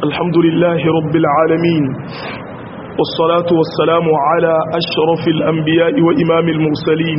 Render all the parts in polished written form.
الحمد لله رب العالمين والصلاة والسلام على أشرف الأنبياء وإمام المرسلين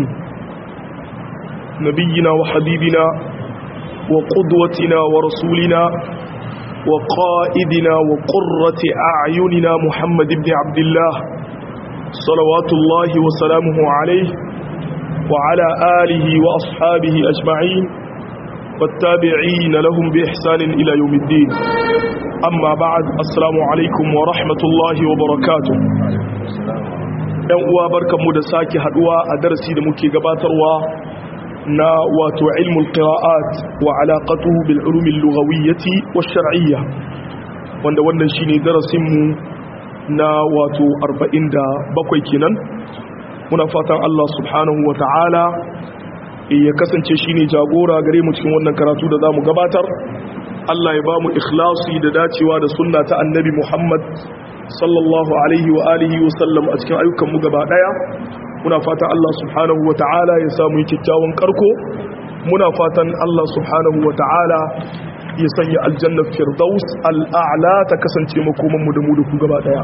نبينا وحبيبنا وقدوتنا ورسولنا وقائدنا وقرة أعيننا محمد بن عبد الله صلوات الله وسلامه عليه وعلى آله وأصحابه أجمعين والتابعين لهم بإحسان إلى يوم الدين أما بعد السلام عليكم ورحمة الله وبركاته ‘yan uwa barkanmu da sake haduwa a darasi da muke gabatarwa na wato ilmul qira'at wa alaqatuhu bil ulum al lughawiyyati wash shar'iyya wanda wannan shine darasin mu na wato 47 kenan muna fatan Allah subhanahu wa ta'ala ya kasance shine jagora gare mu cikin wannan karatu da zamu gabatar Allah ya bamu ikhlasi da dacewa da sunna ta annabi Muhammad sallallahu alaihi wa alihi wa sallam a cikin ayyukan mu gaba daya muna fatan Allah subhanahu wa ta'ala ya samu kyakkyawan karko muna fatan Allah subhanahu wa ta'ala ya sanya aljanna firdaus al'a'la ta kasance makoman mu da mu da ku gaba daya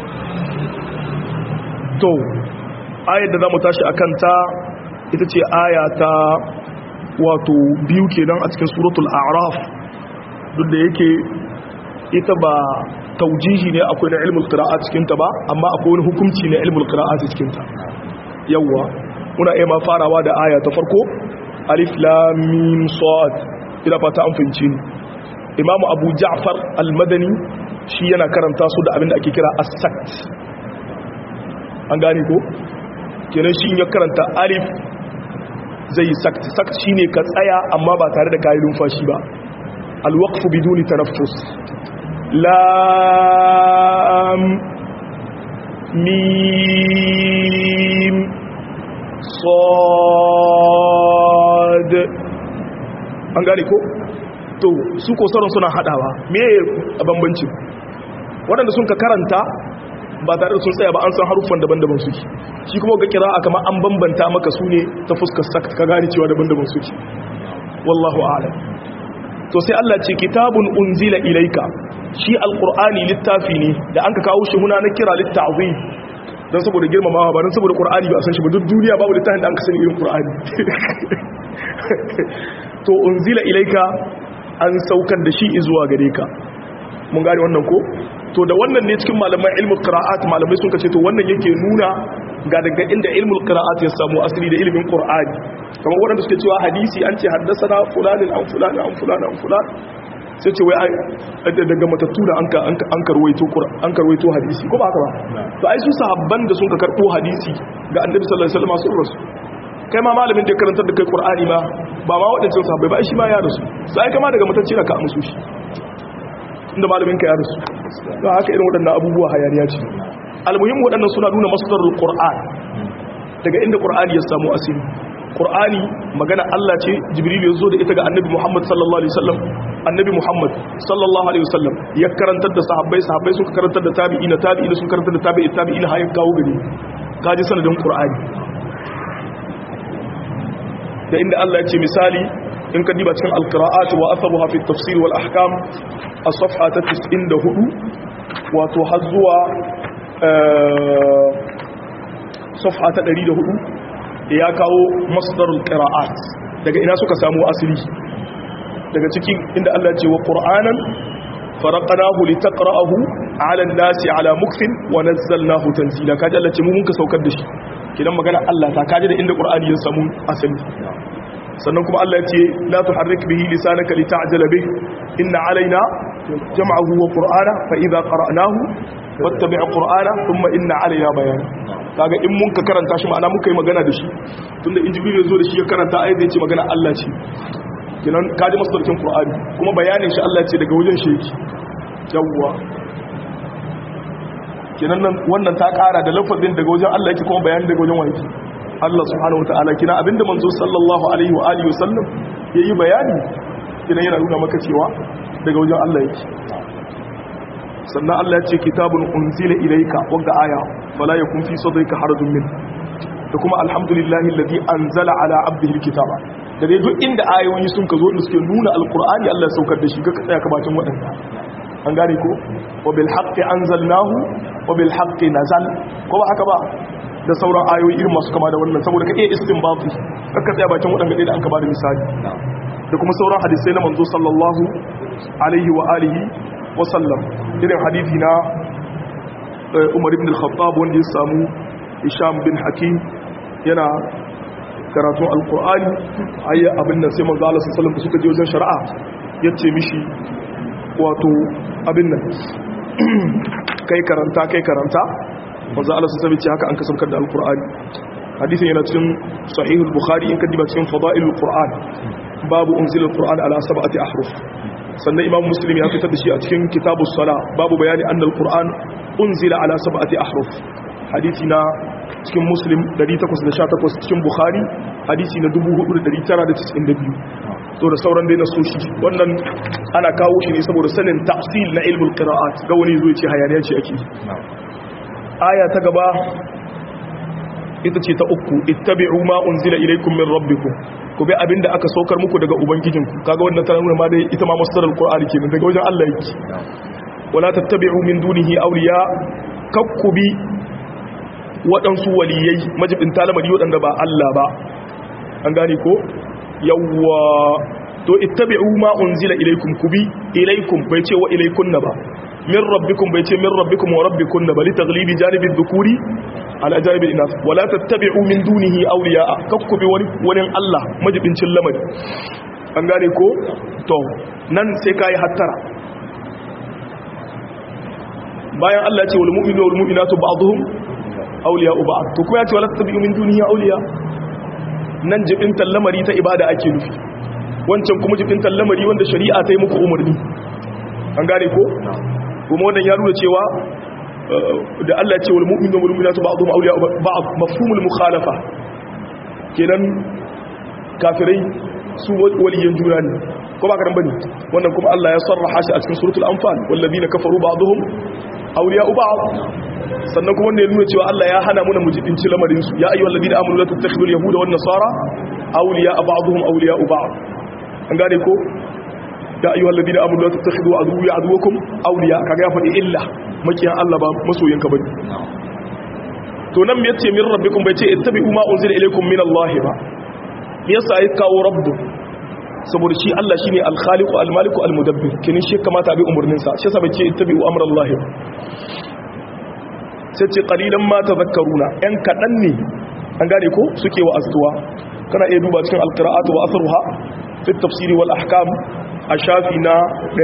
to ayar da zamu tashi akan ta ita ce aya ta wato biyu kenan a cikin suratul a'raf duk da yake ita ba taujihi ne akwai na ilmul qira'at cikin ta ba amma akwai wani hukunci na ilmul qira'at cikin ta yawa muna iya ma farawa da aya ta farko alif lam mim sad ila fata an fahimci ni imam abu ja'far al-madani shi yana karanta su da abin da ake kira as-sakt an gane ko kenan shi ya karanta alif zai sakt shine ka tsaya amma ba tare da kayi numfashi ba alwaqfu biduni tanaffus lam mim sad an gane ko to su ko sauran suna hadawa me bambancin waɗanda sun ka karanta ba tare da sun tsaya ba an san haruffan daban-daban suke shi kuma ga kira kamar an bambanta maka su ne ta fuskar sakt ka gane cewa daban-daban suke wallahu a'lam to sai Allah ce kitabun unzila ilaika shi alqur'ani littafi ne da an ka kawo shi muna na kira litta'zim dan saboda girmamawa ba dan saboda qur'ani ba san shi ba duk duniya babu littafin da an ka sani irin qur'ani to unzila ilaika an saukar da shi zuwa gare ka mun gane wannan ko to da wannan ne cikin malaman ilmul qira'at malamai sun kace to wannan yake nuna ga daga inda ilmul qira'at ya samu asali da ilimin qur'ani kamar wanda suke cewa hadisi an ce haddathana fulanin an fulan an fulan an fulan sai ce wai daga matattu da an karwaito qur'an an karwaito hadisi ko ba haka ba to ai su sahabban da sun ka karbo hadisi ga annabi sallallahu alaihi wasallam sun rasu kai ma malamin da karantar da kai qur'ani ba ma wadancan sahabbai ba shi ma ya rasu sai kama daga matacci da ka amsu shi inda malamin ka ya rasu don haka irin waɗannan abubuwa hayaniya ce almuhim waɗannan suna nuna masdarul qur'an daga inda qur'ani ya samu asiri qur'ani magana Allah ce jibril ya zo da ita ga annabi Muhammad sallallahu alaihi wasallam annabi Muhammad sallallahu alaihi wasallam ya karantar da sahabbai suka karantar da tabi'ina suka karantar da tabi'ina har ya kawo gari kaji sanadin qur'ani da inda Allah ya ce misali in ka diba cikin alqira'at wa atharuha fi at-tafsir wal ahkam as-safha ta 94 wato har zuwa safha ta 104 ya kawo masdarul qira'at daga ina suka samu asali daga cikin inda Allah ya ce wa qur'anan faraqnahu litaqra'ahu 'ala an-nasi 'ala mukthin wa nazzalnahu tanzila kaji Allah ce mu mun ka saukar da shi kidan magana Allah ta kaji da inda qur'ani ya samu asali sannan kuma Allah ya ce la tuharrik bihi lisanaka lita'jala bih inna alaina jam'ahu wa qur'ana fa idha qara'nahu wattabi' qur'ana thumma inna alaina bayana kaga in mun ka karanta shi ma'ana muka yi magana da shi tunda in jibril ya zo da shi ya karanta ayat zai ce magana Allah ce kenan kaji masdarkin qur'ani kuma bayanin shi Allah ce daga wajen shi yake yawwa kenan nan wannan ta kara da lafazin daga wajen Allah yake kuma bayanin daga wajen wani Allah subhanahu wataala kina abinda manzo sallallahu alaihi wa alihi wasallam yayi bayani kina yana nuna maka cewa daga wajen Allah yake sannan Allah ya ce kitabun unzila ilayka wanda aya fala yakun fi sadrika harajun min da kuma alhamdulillahi alladhi anzala ala abdihi alkitaba da dai duk inda ayoyi sun ka zo da suke nuna alqur'ani Allah ya saukar da shi ga tsaya ka bakin wadanda an gane ko wa bil haqqi anzalnahu wa bil haqqi nazal ko ba haka ba da sauran ayoyi irin masu kama da wannan saboda ka iya istinbati kaka tsaya bakin wadanda da an ka bada misali da kuma sauran hadisai na manzo sallallahu alaihi wa alihi wa sallam irin hadisi na Umar ibn al-Khattab wanda ya samu Hisham bin Hakim yana karatun alqur'ani ayya abin nan sai manzo Allah sallallahu alaihi wasallam suka je wajen shari'a yace mishi wato abin nan kai karanta manzo Allah sallallahu alaihi haka an kasabkar da alqur'ani hadisin yana cikin sahihul bukhari in ka diba cikin fadailul qur'an babu unzila alqur'an ala sab'ati ahruf sannan imam muslim ya fitar da shi a cikin kitabus sala babu bayani annal qur'an unzila ala sab'ati ahruf hadisi na cikin muslim 818 cikin bukhari hadisi na 4992 to da sauran dai na soshi wannan ana kawo shi ne saboda sanin tafsil na ilmul qira'at ga wani zo ya ce hayaniya ce ake aya ta gaba ita ce ta uku ittabi'u ma unzila ilaykum min rabbikum ku bi abinda aka saukar muku daga ubangijinku kaga wannan tana nuna ma dai ita ma masdarul qur'ani kenan daga wajen Allah yake wala tattabi'u min dunihi awliya kakkubi waɗansu waliyai majibin talamari waɗanda ba Allah ba an gane ko yawwa to ittabi'u ma unzila ilaykum kubi ilaykum bai ce wa ilaykunna ba min rabbikum bai ce min rabbikum wa rabbikunna bali taglibi janibi dhukuri ala janibi inas wala tattabi'u min dunihi awliya kakkubi wani Allah majibincin lamari an gane ko to nan sai kai hattara bayan Allah ya ce wal mu'minu wal mu'minatu ba'dhum awliya'u ba'd to kuma ya ce wala tattabi'u min dunihi awliya nan jibintan lamari ta ibada ake nufi wancan kuma jibintan lamari wanda shari'a ta yi muku umarni an gane ko kuma wannan ya nuna cewa da Allah ce wal mu'minu wal mu'minatu ba'dhum awliya'u ba'd mafhumul mukhalafa kenan kafirai su waliyan juna ne ko ba ka dan bane wannan kuma Allah ya sarraha shi a cikin suratul anfal wal ladina kafaru ba'dhum awliya'u ba'd sannan kuma wanda ya nuna cewa Allah ya hana muna mujibinci lamarin su ya ayyuhal ladina amanu la tattakhidul yahuda wan nasara awliya'a ba'dhum awliya'u ba'd an gane ko ya ayyuhal ladina amanu la tattakhidu aduwwa aduwwakum awliya kaga ya faɗi illa makiyan Allah ba masoyanka bane to nan me yace min rabbikum bai ce ittabi'u ma unzila ilaykum min Allah ba me yasa ya kawo rabbu saboda shi Allah shine al-khaliqu al-maliku al-mudabbir kinin shi kamata abi umurnin sa shi yasa bai ce ittabi'u amra Allah ba sai ce qalilan ma tadhakkaruna yan kadan ne an gane ko suke wa astuwa kana iya duba cikin al-qira'atu wa asruha fi at-tafsir wal ahkam a shafi na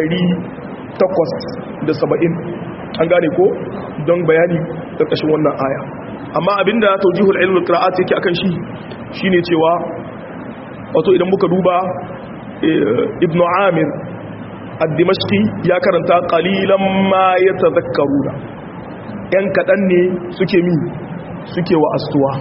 870 an gane ko don bayani ƙarƙashin wannan aya amma abinda tawjihul ilm al-qira'at yake akan shi shine cewa wato idan muka duba ibnu amir ad-dimashqi ya karanta qalilan ma yatadhakkaruna yan kadan ne suke wa astuwa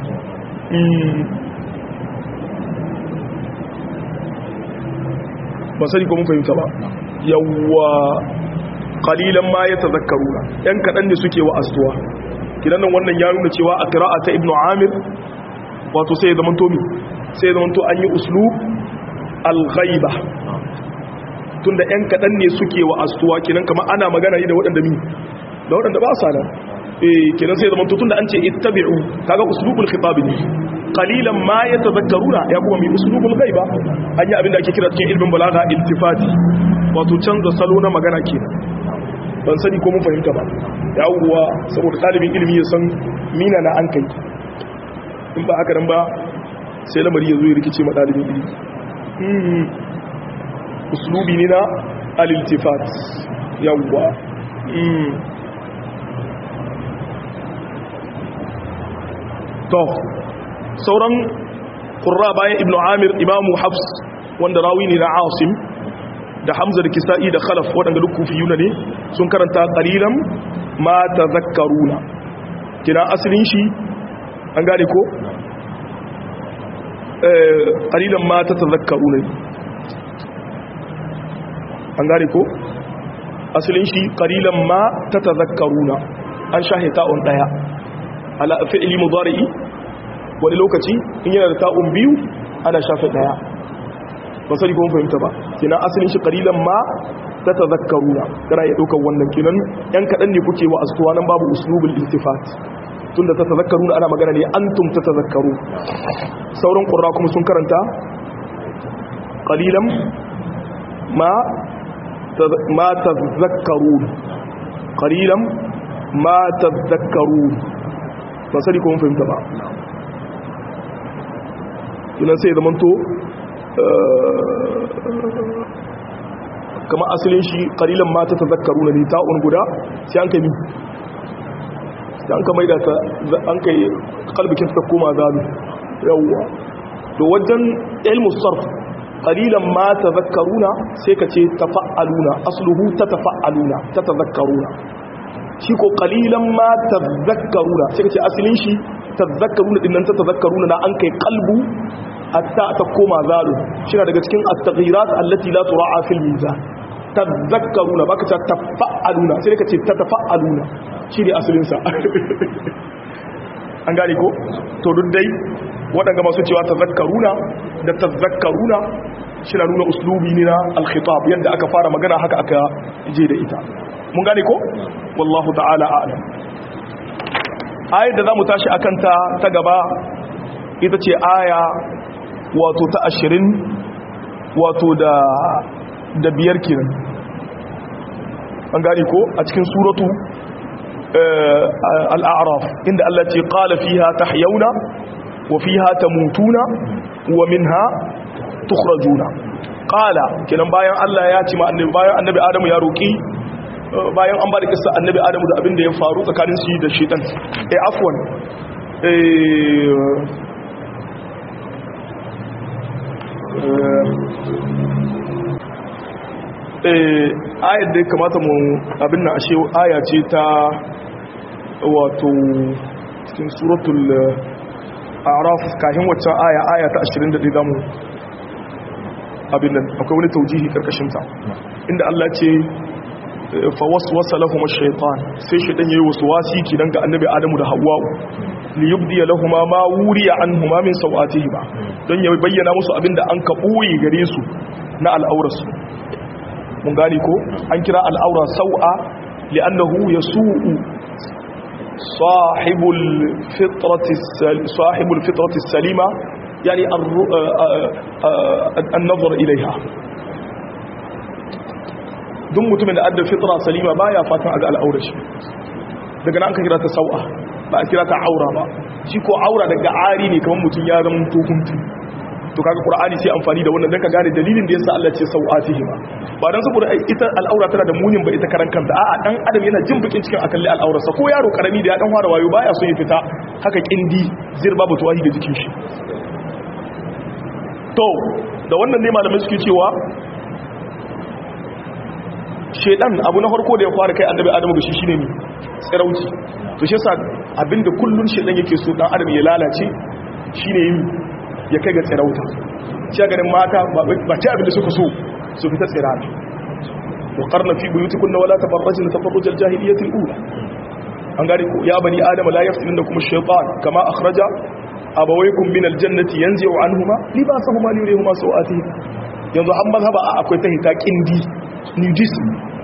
ba sani ko mun fahimta ba yawwa qalilan ma yatadhakkaruna yan kadan ne suke wa astuwa kidan nan wannan ya nuna cewa a qira'ata ibnu amir wato sai zaman to sai zaman to an yi uslub al-ghaiba tunda yan kadan ne suke wa astuwa kidan kamar ana magana ne da waɗanda ba sa nan kidan sai zaman to tunda an ce ittabi'u kaga uslubul khitab ne qalilan ma yatadhakkaruna ya kuma mai uslubul ghaiba an yi abin da ake kira cikin ilmin balaga iltifati wato canza salo na magana kenan ban sani ko mun fahimta ba yawuwa saboda ɗalibin ilimi ya san mina na an kai in ba haka nan ba sai lamari ya zo ya rikice ma ɗalibin ilimi uslubi ne na al-iltifat yawwa to sauran qurra bayan ibnu amir imamu hafs wanda rawi ne na asim da hamza da kisa'i da khalaf waɗanda duk kufiyuna ne sun karanta qalilan ma tadhakkaruna kina asalin shi an gane ko qalilan ma tadhakkaruna an gane ko asalin shi qalilan ma tadhakkaruna an shahita on daya ala fi'li mudari'i wani lokaci in yana da ta'un biyu ana shafe daya ba sai ko mun fahimta ba kina asalin shi qalilan ma tatazakkaruna kana ya dauka wannan kinan yan kadan ne kuke wa astuwa nan babu uslubul iltifat tunda tatazakkaruna ana magana ne antum tatazakkaru sauran qurra kuma sun karanta qalilan ma tazakkarun qalilan ma tazakkarun ba sai ko mun fahimta ba kinan sai zaman to kama asalin shi qalilan ma tatazakkaruna ne ta'un guda sai an kai mi sai an ka maida ta an kai kalbikin ta koma zalu yawwa to wajen ilmu sarf qalilan ma tazakkaruna sai ka ce tafa'aluna asluhu tatafa'aluna shi ko qalilan ma tazakkaruna sai ka ce asalin shi tazakkaruna dinnan tatazakkaruna na an kai qalbu hatta ta koma zalu shi daga cikin at-taghirat allati la tura'a fil mizan tazakkaruna baka ce tafa'aluna sai ka ce tatafa'aluna shi ne asalin sa an gane ko to duk dai waɗanda masu cewa tazakkaruna da tazakkaruna shi na nuna uslubi ne na al-khitab yadda aka fara magana haka aka je da ita mun gane ko wallahu ta'ala a'lam ayat da zamu tashi akan ta gaba ita ce aya wato ta 20 wato da biyar kenan an gane ko a cikin suratu al-a'raf inda Allah ce qala fiha tahyawna wa fiha tamutuna wa minha tukhrajuna qala kenan bayan Allah ya ce ma annabi bayan annabi Adamu ya roki bayan an bada kissa annabi Adamu da abin da ya faru tsakanin shi da shaytan afwan ayar da ya kamata mu abin na ashe aya ce ta wato cikin suratul a'raf kafin waccan aya ta 21 zamu abin nan akwai wani taujihi karkashin ta inda Allah ce fa waswasa lahum ash-shaytan sai shaytan yayi waswasi kidan ga annabi Adamu da Hawwa li yubdi lahum ma wuriya anhuma min sawatihima don ya bayyana musu abinda an ka boye gare su na al'aurarsu mun gani ko an kira al'aura sau'a li'annahu yasu'u sahibul fitrati salima yani an-nazar ilaiha duk mutumin da adda fitra salima baya fatan aga al'aurar shi daga nan ka kira ta sau'a ba a kira ta aura ba shi ko aura daga ari ne kamar mutum ya zama tukuntu to kaga qur'ani sai amfani da wannan dan ka gane dalilin da yasa Allah ce sau'atihi ba dan saboda ita al'aura tana da munin ba ita karan kanta a'a dan adam yana jin bikin cikin akalli al'aurarsa ko yaro karami da ya dan fara wayo baya so ya fita haka kindi zir babu tuwahi ga jikin shi to da wannan ne malamai suke cewa shedan abu na farko da ya fara kai annabi adamu ga shi shine ne tsirauci to shi yasa abinda kullun shedan yake so dan adam ya lalace shine yin ya kai ga tsirauta shi ganin mata ba ta abinda suka so su fita tsirata wa qarna fi buyutikunna wala tabarrajna tabarrujal jahiliyyati al-ula an gari ko ya bani adam la yaftinukum ash-shaytan kama akhraja abawaykum min al-jannati yanzi'u anhuma libasahuma liyurihuma sawatihim yanzu an mazhaba akwai ta hita kindi nudism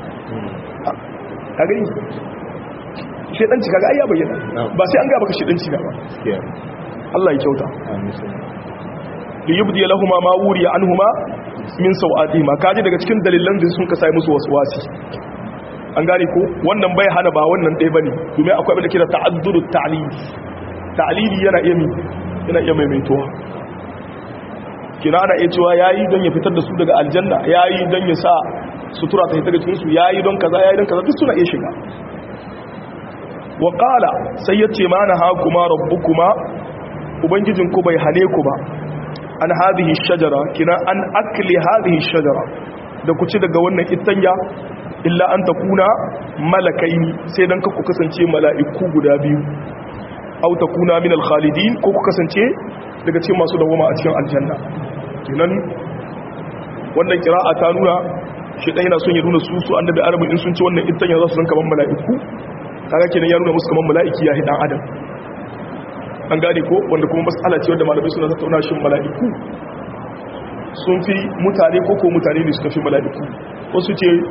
kaga ni shedanci kaga ai ya bayyana ba sai an ga baka shedanci ba Allah ya kyauta li yubdi lahumu ma wuriya anhuma min sawatihima kaje daga cikin dalilan da sun ka sai musu waswasi an gane ko wannan bai hana ba wannan dai bane domin akwai abin da kira ta'addudut ta'lil ta'lili yana iya maimaituwa kina ana iya cewa yayi don ya fitar da su daga aljanna yayi don ya sa sutura ta hita daga cikin su yayi don kaza duk suna iya shiga wa qala sai yace ma na ha kuma rabbukuma ubangijin ku bai hane ku ba an hadhihi shajara kina an akli hadhihi shajara da ku ci daga wannan itanya illa an takuna malakaini sai dan ku kasance mala'iku guda biyu aw takuna min al-khalidin ko ku kasance daga cikin masu dawoma a cikin aljanna kinan wannan qira'a ta nuna shi dan yana son ya nuna su annabi arabu in sun ci wannan itanya za su zanka ban mala'iku kaga kenan ya nuna musu kaman mala'iki ya hidan adam an gane ko wanda kuma mas'ala ce wanda malamai suna tattauna shin mala'iku sun fi mutane ko mutane ne suka fi mala'iku wasu ce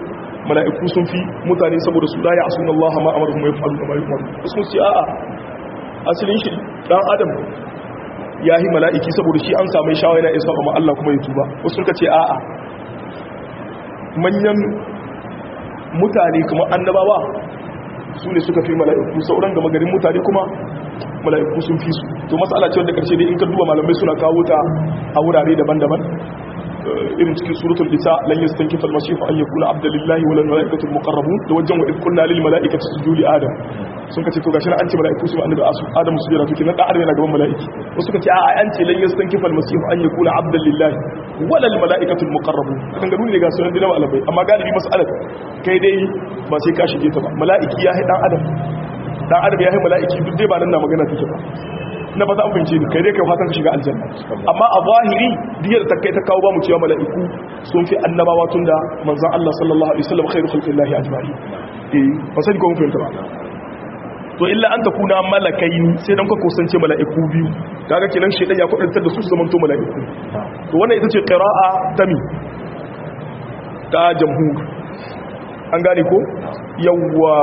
mala'iku sun fi mutane saboda su la ya'suna Allah ma amaruhum wa yaf'aluna ma yu'maru wasu ce a'a asalin shi dan adam yahi mala'iki saboda shi an samu shawara yana isa amma Allah kuma ya tuba wasu suka ce a'a manyan mutane kuma annabawa su ne suka fi mala'iku sauran gama garin mutane kuma mala'iku sun fi su to matsala ce wanda karshe dai in ka duba malamai suna kawo ta a wurare daban-daban irin cikin suratul nisa lan yastankifa al-masih an yakuna abdan lillahi wal malaikatu al-muqarrabun da wajen wa qulna lil malaikati isjudu li adam sun kace to gashi an ce malaiku su annabi adam su jira to kenan da adam yana gaban malaiki wasu kace a an ce lan yastankifa al-masih an yakuna abdan lillahi wal malaikatu al-muqarrabun kan ga ne ga sunan dina malamai amma galibi mas'alar kai dai ba sai ka shige ta ba malaiki ya dan adam ya yi malaiki duk dai ba nan na magana take ba na ba za a fahimce ni kai dai kai fatan ka shiga aljanna amma a zahiri diyar ta kai ta kawo ba mu cewa mala'iku sun fi annabawa tun da manzon Allah sallallahu alaihi wasallam khairu khalqillahi ajma'in ba sai ko mun fahimta ba to illa an takuna malakaini sai dan ka kusance mala'iku biyu kaga kenan shedan ya kudantar da su zaman to mala'iku to wannan ita ce qira'a tami ta jamhur an gane ko yawwa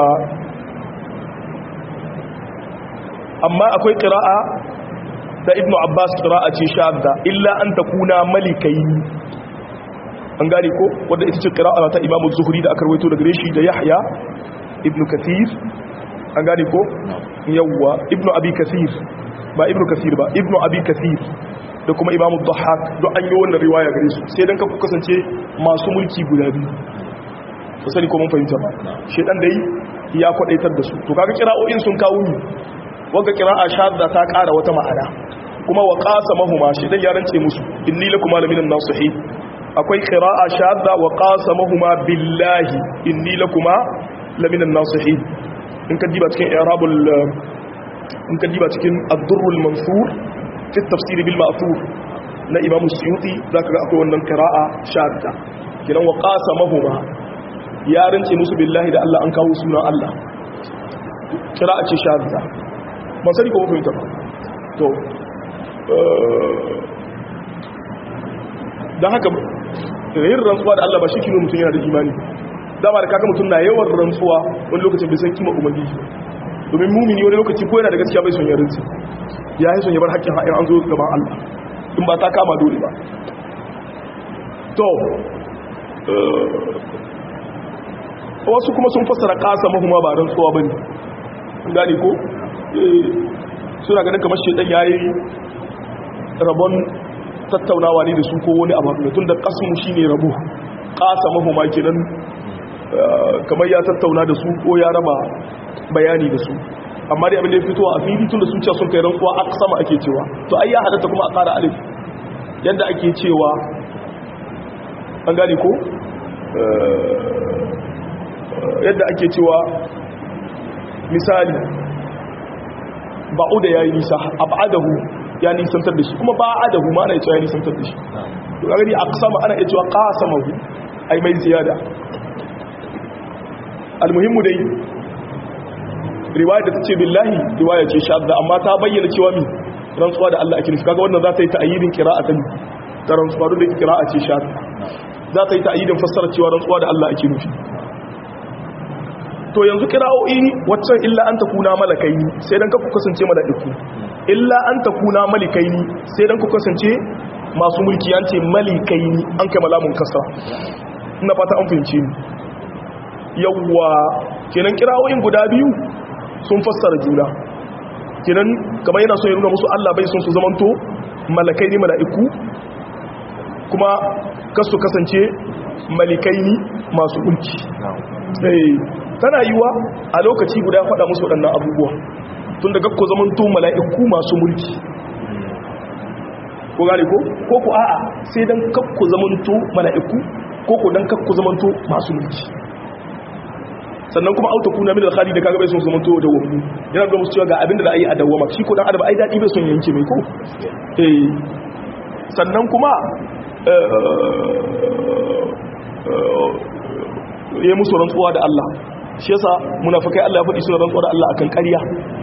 amma akwai qira'a da ibnu abbas qira'a ce shadda illa an takuna malikai an gane ko wanda ita ce qira'a ta imamu zuhri da aka rawaito daga gare shi da yahya ibnu kathir an gane ko yawwa ibnu abi kathir ba ibnu kathir ba ibnu abi kathir da kuma imamu dhahhak duk an yi wannan riwaya gare su sai dan ka kasance masu mulki guda biyu to sai ko mun fahimta ba shedan dai ya kwadaitar da su to kaga qira'o'in sun kawo ni wanda qira'a shadda ta ƙara wata ma'ana kuma wa qasamahuma shedan ya rance musu inni lakum laminan nasihin akwai qira'a shadda wa qasamahuma billahi inni lakum laminan nasihin in ka diba cikin i'rabul in ka diba cikin ad-durrul mansur fi at-tafsir bil ma'thur na imam suyuti zaka ga akwai wannan qira'a shadda kiran wa qasamahuma ya rance musu billahi da Allah an kawo sunan Allah qira'a ce shadda ban sani ko mun fahimta ba to dan haka yin rantsuwa da Allah ba shi kino mutum yana da imani dama da kaga mutum na yawan rantsuwa wani lokacin bai san kima ubangiji domin mumini wani lokaci ko yana da gaskiya bai son ya rantsi ya yi son ya bar haƙƙin haƙin an zo gaban Allah in ba ta kama dole ba to wasu kuma sun fassara ƙasa mahuma ba rantsuwa ba ne gane ko suna ganin kamar shaidan ya yi rabon tattaunawa ne da su ko wani abu tun da ƙasmu shi ne rabo ƙasa mahuma kenan kamar ya tattauna da su ko ya raba bayani da su amma dai abin da ya fito a fili tun da su ce sun kai rantsuwa a sama ake cewa to ai ya halatta kuma a ƙara alif yadda ake cewa an gane ko yadda ake cewa misali ba'uda ya yi nisa ab'adahu ya nisantar da shi kuma ba'adahu ma ana cewa ya nisantar da shi to ga gani aqsama ana cewa qasamahu ai mai ziyada almuhimmu dai riwaya da tace billahi riwaya ce shadda amma ta bayyana cewa mi rantsuwa da Allah ake nufi kaga wannan za ta yi ta'yidin qira'atan ta rantsuwa da qira'a ce shadda za ta yi ta'yidin fassara cewa rantsuwa da Allah ake nufi to yanzu qira'o'i waccan illa an takuna malakaini sai dan ka ku kasance malaiku illa an takuna malikaini sai dan ku kasance masu mulki an ce malikaini an kai malamun kasa ina fata an fahimce ni yawwa kenan qira'o'in guda biyu sun fassara juna kenan kamar yana so ya nuna musu Allah bai son su zamanto malakaini malaiku kuma kasu kasance malikaini masu mulki tana yiwa a lokaci guda ya faɗa musu waɗannan abubuwa tun da gakko zamanto mala'iku masu mulki ko gane ko ku a'a sai dan kakko zamanto mala'iku ko dan kakko zamanto masu mulki sannan kuma auta kuna min al-khali da kaga bai son zamanto da wani yana da musu cewa ga abinda da ayi a dawama shi ko dan adam ai dadi bai son yanke mai ko sannan kuma yayi musu rantsuwa da Allah shi yasa munafikai Allah ya faɗi suna rantsuwa da Allah akan ƙarya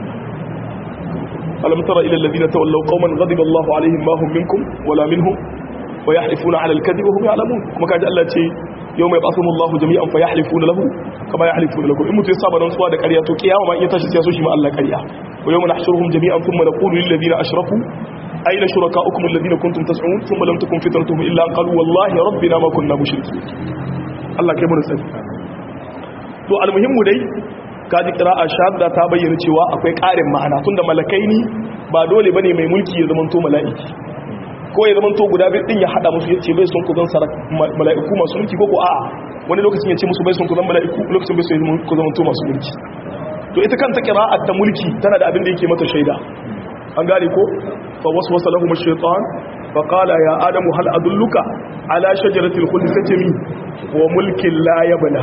alam tara ila alladhina tawallaw qauman ghadiba Allahu alaihim ma hum minkum wala minhum wa yahlifuna ala al-kadhib wa hum ya'lamun kuma kaji Allah ce yawma yab'athuhum Allahu jami'an fa yahlifuna lahu kama yahlifuna lakum in mutum ya saba rantsuwa da ƙarya to kiyama ma in ya tashi sai ya so shi ma Allah ƙarya wa yawma nahshuruhum jami'an thumma naqulu lil ladina ashraku ayna shurakaukum alladhina kuntum tas'un thumma lam takun fitnatuhum illa an qalu wallahi rabbina ma kunna mushrikeen Allah kai mun sani to almuhimmu dai kaji qira'a shadda ta bayyana cewa akwai ƙarin ma'ana tunda malakai ni ba dole bane mai mulki ya zamanto mala'iki ko ya zamanto guda biyu din ya hada musu yace bai son ku zan sarak mala'iku masu mulki ko a'a wani lokacin yace musu bai son ku zan mala'iku lokacin bai son ku zamanto masu mulki to ita kanta qira'at ta mulki tana da abin da yake mata shaida an gane ko fa waswasa lahum ash-shaytan fa qala ya adamu hal adulluka ala shajaratil khuld satami wa mulkin la yabla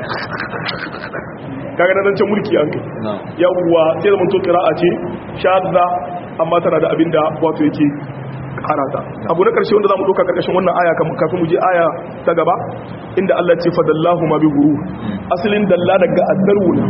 kaga nan can mulki an kai yawwa sai zaman to qira'a ce shadda amma tana da abinda wato yake karata abu na karshe wanda zamu doka karkashin wannan aya kafin mu je aya ta gaba inda Allah ya ce fadallahu ma bi guru asalin dalla daga addaruna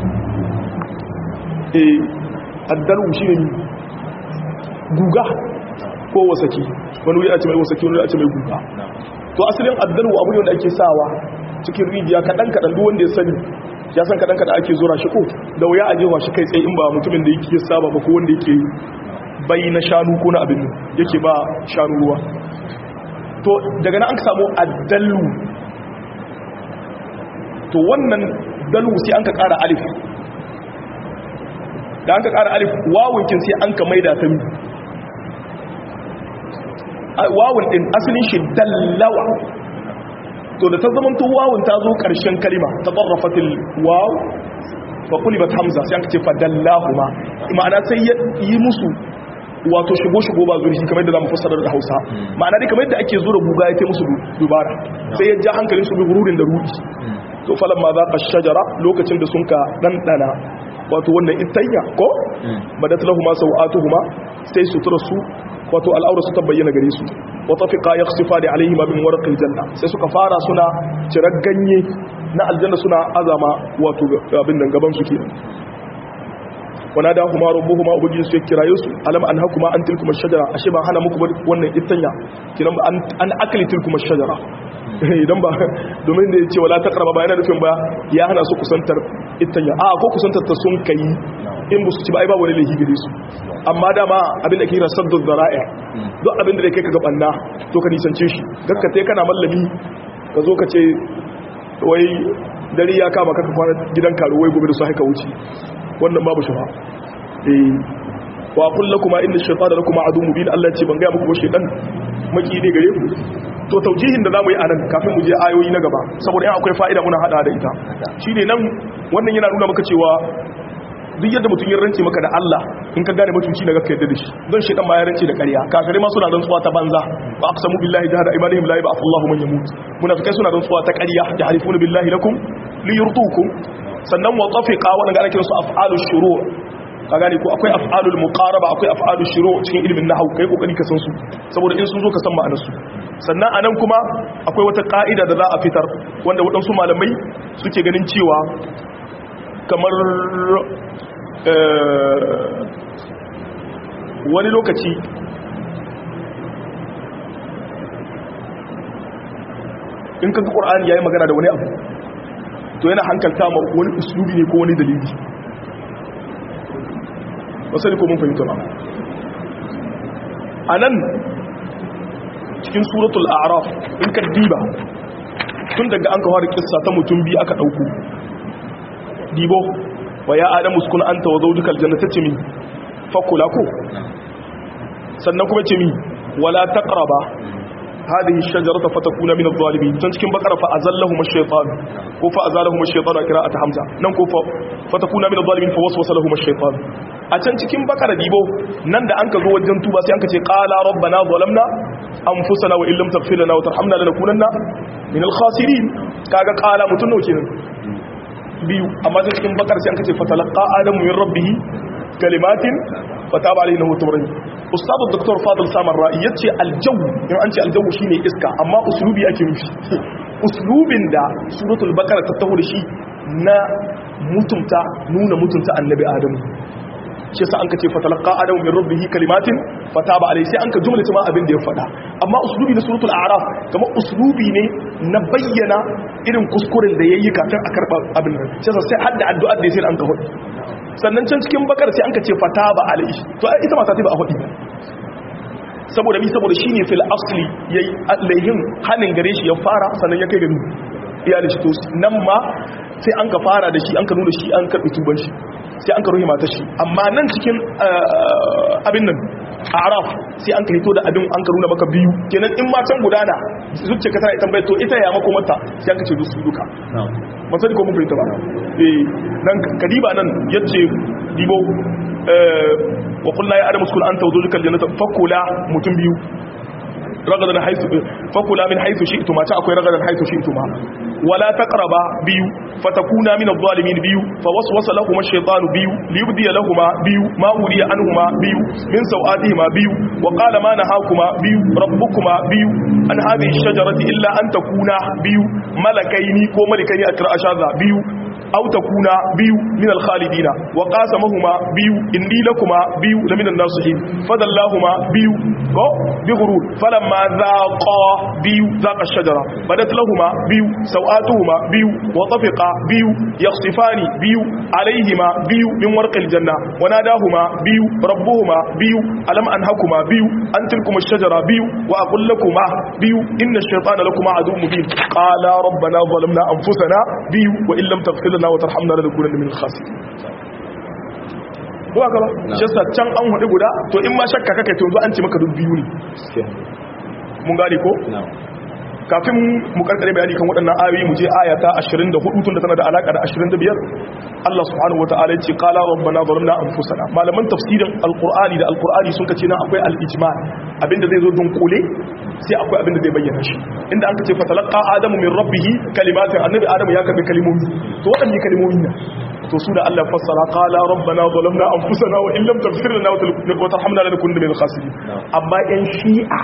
addaru shine guga ko wasaki wani wuri a ce mai wasaki wani a ce mai guga to asalin addaru abu ne wanda ake sawa cikin rijiya kadan kadan duk wanda ya sani ya san kadan kadan ake zura shi ko da wuya a jewa shi kai tsaye in ba mutumin da yake saba ba ko wanda yake bai na shanu ko na abin yake ba shanu ruwa to daga nan an samu addallu to wannan dalu sai an ka kara alif da an ka kara alif wawunkin sai an ka maida ta mi wawun din asalin shi dallawa to da ta zamanto wawun ta zo karshen kalima ta darrafatil waw fa qulibat hamza sai an ka ce fa dallahuma ma'ana sai yi musu wato shigo ba zuri kamar yadda zamu fassara da Hausa ma'ana dai kamar yadda ake zura guga yake musu dubara sai ya ja hankalin su bi gururin da rudi to falan ma zaqa shajara lokacin da sun ka dandana wato wannan itayya ko badat lahumu sawatuhuma sai sutura su wato al'aura su tabbayyana gare su wa tafiqa yakhsifani alaihima min warqil janna sai suka fara suna cirar ganye na aljanna suna azama wato abin nan gaban su kenan wana da kuma rabbuhuma ubangiji su kirayo su alam an hakuma an tilkuma shajara ashe ba hana muku wannan itanya kinan an akli tilkuma shajara idan ba domin da yace wala taqraba ba yana nufin ba ya hana su kusantar itanya a ko kusantar ta sun kai in musu ci ba ai ba wani lahi gare su amma dama abin da ke kira saddu zara'i duk abin da kai ka gabanna to ka nisance shi gakka sai kana mallami ka zo ka ce wai dare ya kama ka kwana gidan karuwai gobe da su haika wuce wannan babu shi ba wa qul lakum inna ash-shaytana lakum aduwwun mubin Allah ce ban ga muku ba shaytan maki ne gare ku to taujihin da zamu yi anan kafin mu je ayoyi na gaba saboda in akwai fa'ida muna hada da ita shine nan wannan yana nuna maka cewa duk yadda mutum ya rance maka da Allah in ka gane mutunci daga ka yadda da shi don shaytan ma ya rance da ƙarya kafirai ma suna rantsuwa ta banza wa aqsamu billahi jahada imanihim la yab'athu Allahu man yamut munafikai suna rantsuwa ta ƙarya yahlifuna billahi lakum liyurdukum sannan wa tafiqa wannan ga ana kiransu af'alus shuru' ka gane ko akwai af'alul muqaraba akwai af'alus shuru' cikin ilimin nahwu kai kokari ka san su saboda in sun zo ka san ma'anar su sannan anan kuma akwai wata ka'ida da za a fitar wanda wadansu malamai suke ganin cewa kamar wani lokaci in kaga Qur'ani yayi magana da wani abu to yana hankalta ma wani uslubi ne ko wani dalili wasali ko mun fahimta ba anan cikin suratul a'raf in ka diba tun daga an kawo kissa ta mutum biyu aka dauko dibo wa ya adamu uskun anta wa zawjuka aljannata timi fakula ko sannan kuma timi wala taqraba هذه الشجرة فتكون من الظالمين تنتكين بقرة فأزلهم الشيطان فأزالهم الشيطان قراءة حمزة ننكو فتكون من الظالمين فوسوس لهم الشيطان أتنتكين بقرة ديبو نند أنك ذو الجنتو بس أنك قال ربنا ظلمنا أنفسنا وإن لم تغفر لنا وترحمنا لنكونن من الخاسرين كاغا قال متنو كينا بيو أما تنتكين بقرة أنك فتلقى آدم من ربه كلمات فتاب عليه إنه تبرين أستاذ الدكتور فاضل سامر رأي يتشي الجو يعني أنت الجو شيني إسكا أما أسلوبي أكيم أسلوب دا سورة البقرة تتهور شي نا متمتا نون متمتا النبي آدم shi yasa an ka ce fatalaqa adamu min rabbih kalimatin fataba alayhi sai an ka jumlata ma abin da ya faɗa amma uslubi na suratul a'raf kamar uslubi ne na bayyana irin kuskuren da yayi kafin a karba abin nan shi yasa sai hadda addu'ar da sai an ka hudu sannan can cikin bakar sai an ka ce fataba alayhi to ita ma ta ba a hudu saboda mi saboda shine fil asli yayi laihin hanin gare shi ya fara sannan ya kai ga iyalin shi to nan ma sai an ka fara da shi an ka nuna shi an karbi tuban shi sai an ka ruhi mata shi amma nan cikin abin nan araf sai an ka hito da abin an ka nuna maka biyu kenan in ma can gudana zuciya ka tana tambaye to ita ya mako mata sai an ka ce su duka masali ko mun fahimta ba nan kadiba nan yace dibo wa qulna ya adamu uskun anta wa zawjuka aljannata fakula mutum biyu ragadan haythu fakula min haythu shi'tuma ta akwai ragadan haythu shi'tuma wala taqraba biyu fatakuna min adh-dhalimin biyu fawaswasa lahumu ash-shaytanu biyu liyubdi lahumu biyu ma uriya anhuma biyu min sawatihima biyu wa qala ma nahakuma biyu rabbukuma biyu an hadhihi ash-shajarati illa an takuna biyu malakaini ko malikaini akra ashaza biyu aw takuna biyu min al-khalidina wa qasamahuma biyu inni lakuma biyu min an-nasihin fadallahuma biyu ko bi ghurur falamma dhaqa biyu dhaqa ash-shajara badat lahuma biyu sawatuhuma biyu wa tafiqa biyu yakhsifani biyu alayhima biyu min warqil janna wa nadahuma biyu rabbuhuma biyu alam anhakuma biyu an tilkuma ash-shajara biyu wa aqul lakuma biyu inna ash-shaytana lakuma aduwwun mubin qala rabbana zalamna anfusana biyu wa illam taghfir lana wa tarhamna lanakunanna minal khasirin ko aka ba shi sa can an hudu guda to in ma shakka kake to yanzu an ce maka duk biyu ne mun gane ko kafin mu karkare bayani kan waɗannan ayoyi mu je ayata 24 tunda tana da alaka da 25 Allah subhanahu wataala ya ce qala rabbana zalamna anfusana malaman tafsirin alqur'ani da alqur'ani sun kace nan akwai al-ijma abinda zai zo dunkule sai akwai abinda zai bayyana shi inda an kace fatalaqa adamu min rabbih kalimatin annabi adamu ya karbi kalimomi to waɗanne kalimomi ne to su da Allah fassara qala rabbana zalamna anfusana wa illam taghfir lana wa tarhamna lanakunanna minal khasirin amma in shi'a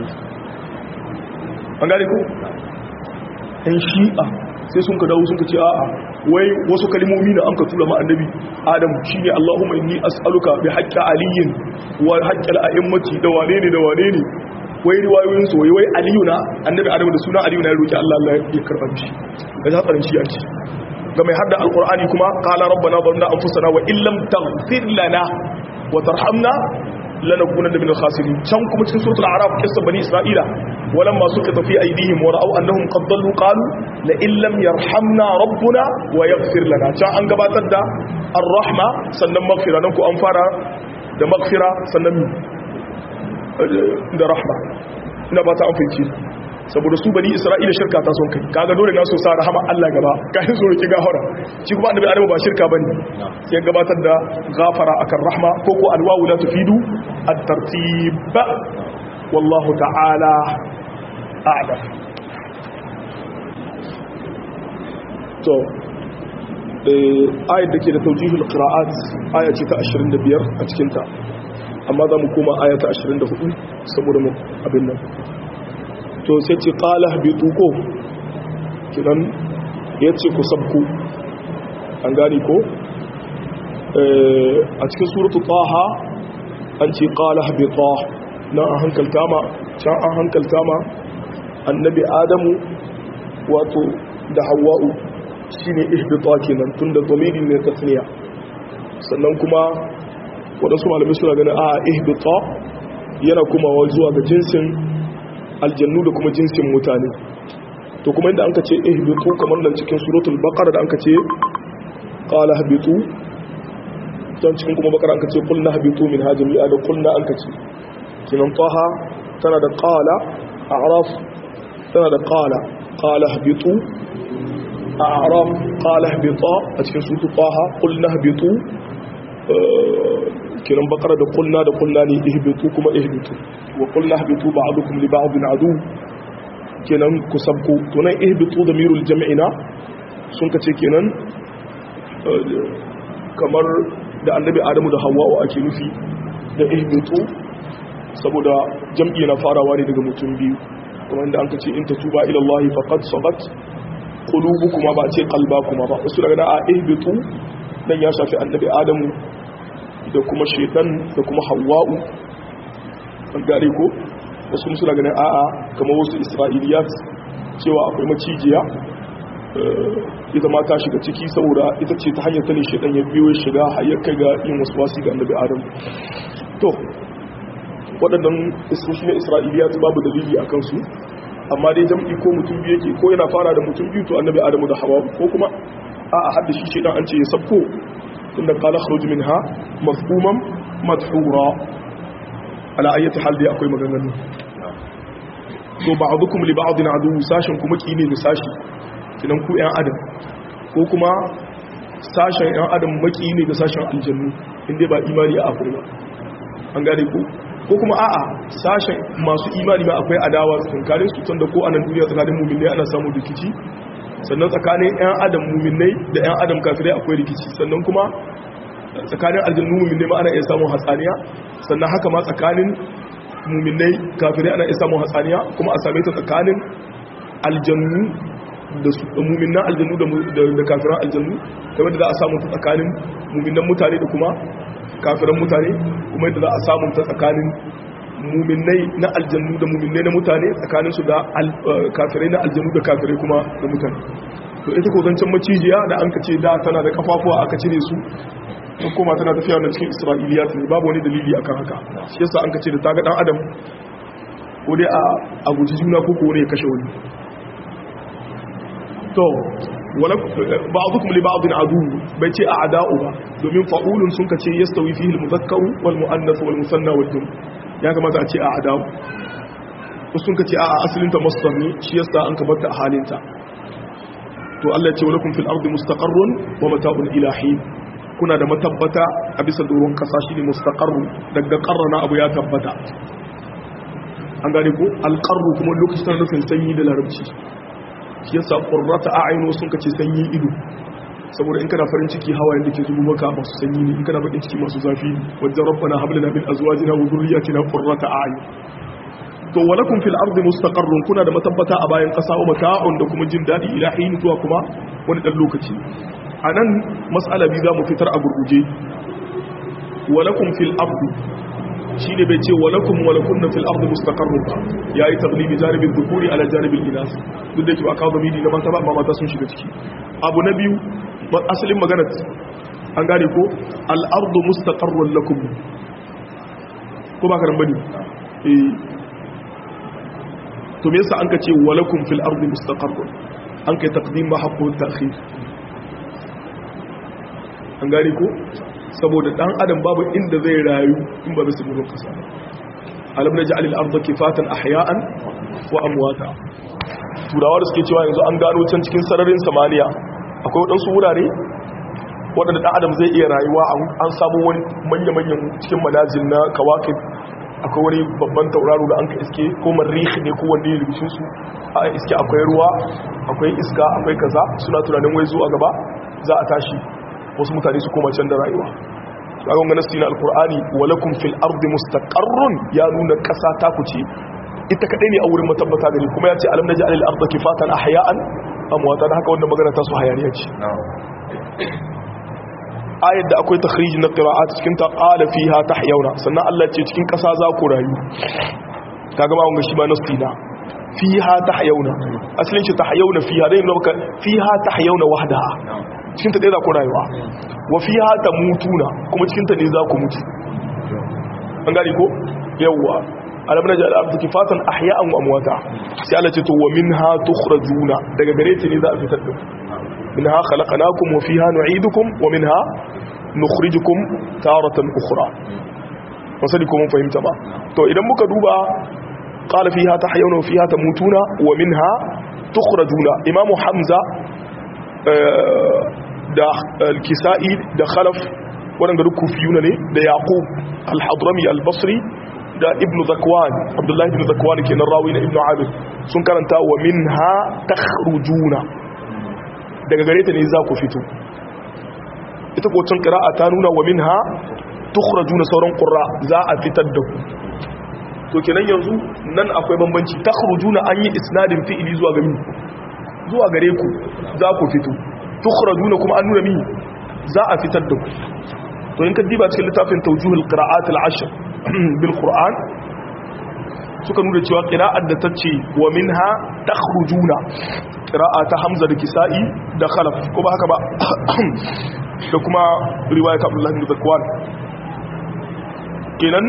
an gane ko in shi'a sai sun ka dawo sun ka ce a'a wai wasu kalimomi da an ka tura ma annabi adam shine Allahumma inni as'aluka bi haqqi aliyyin wa haqqi al-a'immati da wane ne wai riwayoyin su wai aliyu na annabi adam da sunan aliyu na roki Allah ya karba shi ga hatsarin shi an ci ga mai hadda alqur'ani kuma qala rabbana zalamna anfusana wa illam taghfir lana wa tarhamna lanakunanna minal khasirin can kuma cikin suratul a'raf kissa bani isra'ila walamma suqita fi aydihim wa ra'aw annahum qad dallu qalu la in lam yarhamna rabbuna wa yaghfir lana can an gabatar da ar-rahma sannan maghfira nan ku an fara da maghfira sannan da rahma ina ba ta amfanci saboda su bani isra'ila shirka ta son kai kaga dole na so sa rahama Allah gaba kafin su roki gafara shi kuma annabi adamu ba shirka bane sai gabatar da gafara akan rahma ko ko alwawu la tufidu at-tartib wallahu ta'ala a'lam to ayat dake da tawjihul qira'at aya ce ta 25 a cikin ta amma za mu koma aya ta 24 saboda mu abin nan to sai ce qala habitu ko kidan yace ku sabku an gani ko a cikin suratul taha an ce qala habita na an hankalta ma can an hankalta ma annabi adamu wato da hawwa'u shine ihbita kenan tunda domini ne tasniya sannan kuma wadansu malamai suna ganin a ihbita yana kuma zuwa ga jinsin aljannu da kuma jinsin mutane to kuma inda anka ce ihbitu kamar nan cikin suratul baqara da anka ce qala habitu dan cikin kuma baqara anka ce qulna habitu min hajimi da qulna anka ce kinan taha tana da qala a'raf tana da qala habitu a'raf qala habita a cikin suratul taha qulna habitu kiran bakara da kulna ne ihbitu kuma ihbitu wa kulna ihbitu ba'dukum li ba'din adu kenan ku sabku to nan ihbitu damirul jam'ina sun kace kenan kamar da annabi adamu da hawwa ake nufi da ihbitu saboda jam'i na farawa ne daga mutum biyu kuma inda an kace in tatuba ila Allah faqad sabat qulubukuma ba ce qalbakuma ba wasu daga a ihbitu dan ya shafi annabi adamu da kuma shaitan da kuma hawa'u an gane ko wasu suna ganin a'a kamar wasu isra'iliyat cewa akwai macijiya ita ma ta shiga ciki saboda ita ce ta hanyar ta ne shaitan ya biyo ya shiga har ya kai ga yin wasu wasi ga annabi adam to waɗannan isoshi na isra'iliyat babu dalili a kansu amma dai jam'i ko mutum biyu yake ko yana fara da mutum biyu to annabi adamu da hawa ko kuma a'a hadda shi shaitan an ce ya sabko tunda qala khruj minha mafhuman madhura ala ayyati hal dai akwai maganganu to ba'dukum li ba'din adu sashin kuma kine da sashi kinan ku ƴan adam ko kuma sashin ƴan adam maki ne da sashin aljannu inda ba imani a akwai ba an gane ko kuma a'a sashin masu imani ba akwai adawa tsakanin su tunda ko anan duniya tsakanin mu'minai ana samu rikici sannan tsakanin ƴan adam mu'minai da ƴan adam kafirai akwai rikici sannan kuma tsakanin aljannu mu'minai ma ana iya samun hatsaniya sannan haka ma tsakanin mu'minai kafirai ana iya samun hatsaniya kuma a same ta tsakanin aljannu da mu'minan aljannu da kafiran aljannu kamar da za a samu ta tsakanin mu'minan mutane da kuma kafiran mutane kuma yadda za a samu ta tsakanin mu'minai na aljannu da mu'minai na mutane tsakanin su da kafirai na aljannu da kafirai kuma da mutane to ita ko zancen macijiya da an kace da tana da kafafuwa aka cire su ta koma tana tafiya na cikin isra'iliyat ne babu wani dalili akan haka shi yasa an kace da ta ga dan adam ko dai a guji juna ko ne ya kashe wani to wala ba'dukum li ba'din adu bai ce a'da'u ba domin fa'ulun sun kace yastawi fihi al-mudhakkaru wal mu'annath wal musanna wal jum ya kamata a ce a'da'u sun kace a'a asalin ta masdar ne shi yasa an kabarta a halinta to Allah ya ce walakum fil ardi mustaqarrun wa mata'un ila hin kuna da matabbata a bisa doron kasa shine mustaqarru daga qarrana abu ya tabbata an gane ko alqarru kuma lokacin da nufin sanyi da larabci shi yasa qurrata a'yun sun kace sanyi ido saboda in kana farin ciki hawayen da ke zubo maka masu sanyi ne in kana bakin ciki masu zafi wajen rabbana hab lana min azwajina wa dhurriyyatina qurrata a'yun to walakum fil ardi mustaqarrun kuna da matabbata a bayan kasa wa mata'un da kuma jin dadi ila hin zuwa kuma wani dan lokaci anan mas'ala bi za mu fitar a gurguje walakum fil ardi shine bai ce walakum walakunna fil ardi mustaqarrun yayi taglibi janibin dhukuri ala janibil inas duk da cewa kawo zamiri na mata ba amma mata sun shiga ciki abu na biyu asalin magana an gane ko al ardu mustaqarrun lakum ko ba karan bane to me yasa an ka ce walakum fil ardi mustaqarrun an kai taqdim ma haqqu ta'khir an gane ko saboda dan adam babu inda zai rayu in ba bisa gurin kasa alam naj'al al-ardha kifatan ahya'an wa amwata turawa da suke cewa yanzu an gano can cikin sararin samaniya akwai wadansu wurare wadanda dan adam zai iya rayuwa an samu wani manya-manyan cikin manazil na kawakib akwai wani babban tauraro da an ka iske ko marrikh ne ko wanda ya rubuce su a iske akwai ruwa akwai iska akwai kaza suna tunanin wai zuwa gaba za a tashi wasu mutane su koma can da rayuwa kaga wannan nasi na alqur'ani walakum fil ardi mustaqarrun ya nuna kasa ta kuce ita kadai ne a wurin matabbata gari kuma ya ce alam naj'al al arda kifatan ahya'an amwata da haka wannan magana ta su hayaniya ce ayat da akwai takhrij na qira'at cikin ta qala fiha tahyawna sannan Allah ce cikin kasa za ku rayu kaga ba wanga shi ba nasi na fiha tahyawna asalin shi tahyawna fiha dai maka fiha tahyawna wahdaha cikin ta dai za ku rayuwa wa fiha tamutuna kuma cikin ta ne za ku mutu an gane ko yawa alam naj'al al-ardha kifatan ahya'an wa amwata sai Allah ce to wa minha tukhrajuna daga gare ta ne za a fitar da minha khalaqnakum wa fiha nu'idukum wa minha nukhrijukum taratan ukhra wasali ko mun fahimta ba to idan muka duba qala fiha tahyawna wa fiha tamutuna wa minha tukhrajuna imamu hamza da al-kisa'i da khalaf wadanda duk kufiyuna ne da yaqub al-hadrami al-basri da ibnu zakwan abdullahi ibn zakwan kenan rawi na ibnu amir sun karanta wa minha takhrujuna daga gare ta ne za ku fito ita ko can qira'a ta nuna wa minha tukhrajuna sauran qurra za a fitar da ku to kenan yanzu nan akwai bambanci takhrujuna an yi isnadin fi'ili zuwa ga zuwa gare ku za ku fito tukhrajuna kuma an nuna za a fitar da ku to in ka diba cikin littafin tawjuhul qira'at al-ashr bil qur'an suka nuna cewa qira'at da tace wa minha takhrujuna qira'a ta hamza da kisa'i da khalaf ko ba haka ba da kuma riwayat abdullah ibn zakwan kenan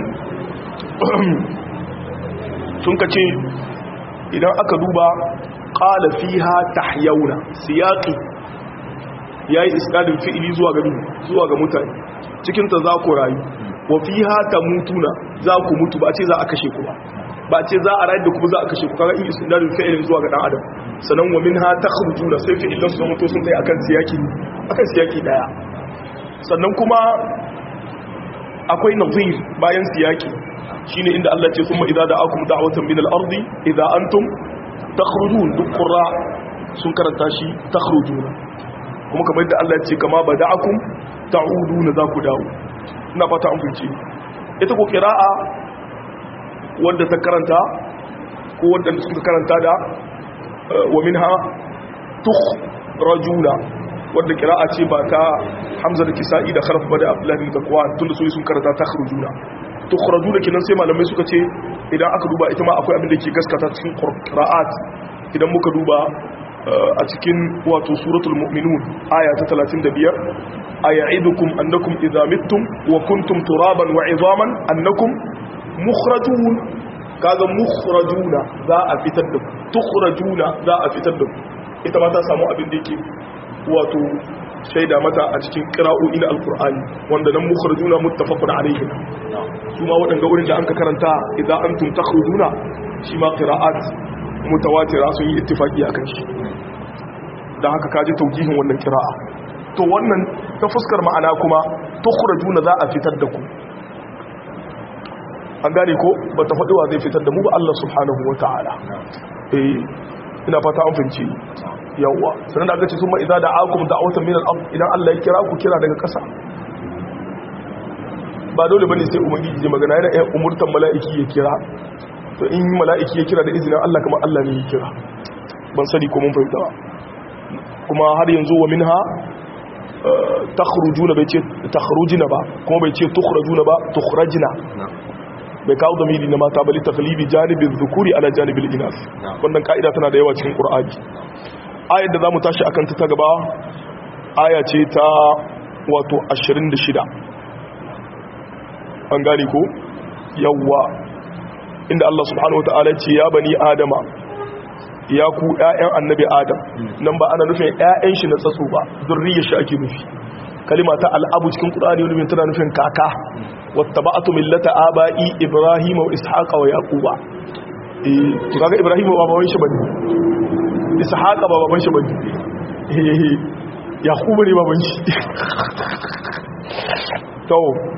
sun kace idan aka duba qala fiha tahyawna siyaqi yayi isnadin fi'ili zuwa ga mutane cikin ta za ku rayu wa fiha tamutuna za ku mutu ba ce za a kashe ku ba ce za a rayu da kuma za a kashe ku kaga in isnadin fi'ilin zuwa ga dan adam sanan wa minha takhrujuna sai fi'ilan su mutu sun kai akan siyaki daya sannan kuma akwai nazir bayan siyaki shine inda Allah ce kuma idza da'akum da'watan min al-ardi idza antum takhrujun duk qurra sun karanta shi takhrujuna kuma kamar yadda Allah ya ce kama bada'akum ta'uduna za ku dawo ina fata an fice ita ko qira'a wanda ta karanta ko wanda suka karanta da wa minha tukhrajuna wanda qira'a ce ba ta Hamza da Kisa'i da Khalaf ba da Abdullah bin Zakwan tunda su sun karanta takhrujuna tukhrajuna kinan sai malamai suka ce idan aka duba ita ma akwai abin da ke gaskata cikin qira'at idan muka duba a cikin wato suratul mu'minun aya ta 35 aya'idukum annakum idza mittum wa kuntum turaban wa 'idhaman annakum mukhrajun kaga mukhrajuna za a fitar da tukhrajuna za a fitar da ita ma ta samu abin da yake wato shaida mata a cikin qira'o'i na alqur'ani wanda nan mukhrajuna muttafaqun alayhi su ma wadanda wurin da anka karanta idza antum takhrujuna shi ma qira'at mutawatira sun yi ittifaki akan shi dan haka kaji taujihin wannan qira'a to wannan ta fuskar ma'ana kuma tukhrajuna za a fitar da ku an gane ko ba ta faɗi wa zai fitar da mu ba Allah subhanahu wa ta'ala ina fata an finci yawwa sannan da aka ce sun ma'iza da akum da'awatan min al-ard idan Allah ya kira ku kira daga ƙasa ba dole bane sai ubangiji ya magana yana ɗaya umurtan mala'iki ya kira to in mala'iki ya kira da izinin Allah kamar Allah ne ya kira ban sani ko mun fahimta ba kuma har yanzu wa minha takhrujuna bai ce takhrujina ba kuma bai ce tukhrajuna ba tukhrajina bai kawo zamiri na mata bali takhlibi janibin zukuri ala janibin inas wannan ka'ida tana da yawa cikin qur'ani ayar da zamu tashi akan ta gaba aya ce ta wato 26 an gane ko yawa inda Allah subhanahu wataala ce ya bani adama ya ku ƴaƴan annabi adam nan ba ana nufin ƴaƴan shi na tsatso ba zurriyar shi ake nufi kalima ta al'abu cikin qur'ani wani tana nufin kaka wattaba'tu millata aba'i ibrahim wa ishaqa wa yaquba to kaga ibrahim ba baban shi bane ishaqa ba baban shi bane yaquba ne baban shi to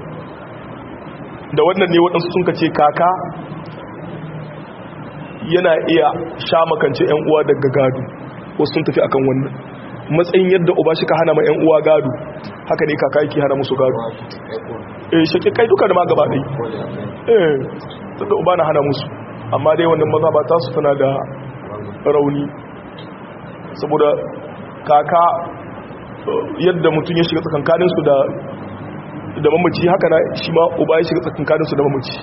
da wannan ne wadansu sun kace kaka yana iya sha makance ƴan uwa daga gado wasu sun tafi akan wannan matsayin yadda uba shi ka hana ma ƴan uwa gado haka ne kaka yake hana musu gado shake kai duka da ma gaba ɗai tunda uba na hana musu amma dai wannan maza ba ta su tana da rauni saboda kaka yadda mutum ya shiga tsakankaninsu da mamaci haka na shi ma uba ya shiga tsakankaninsu da mamaci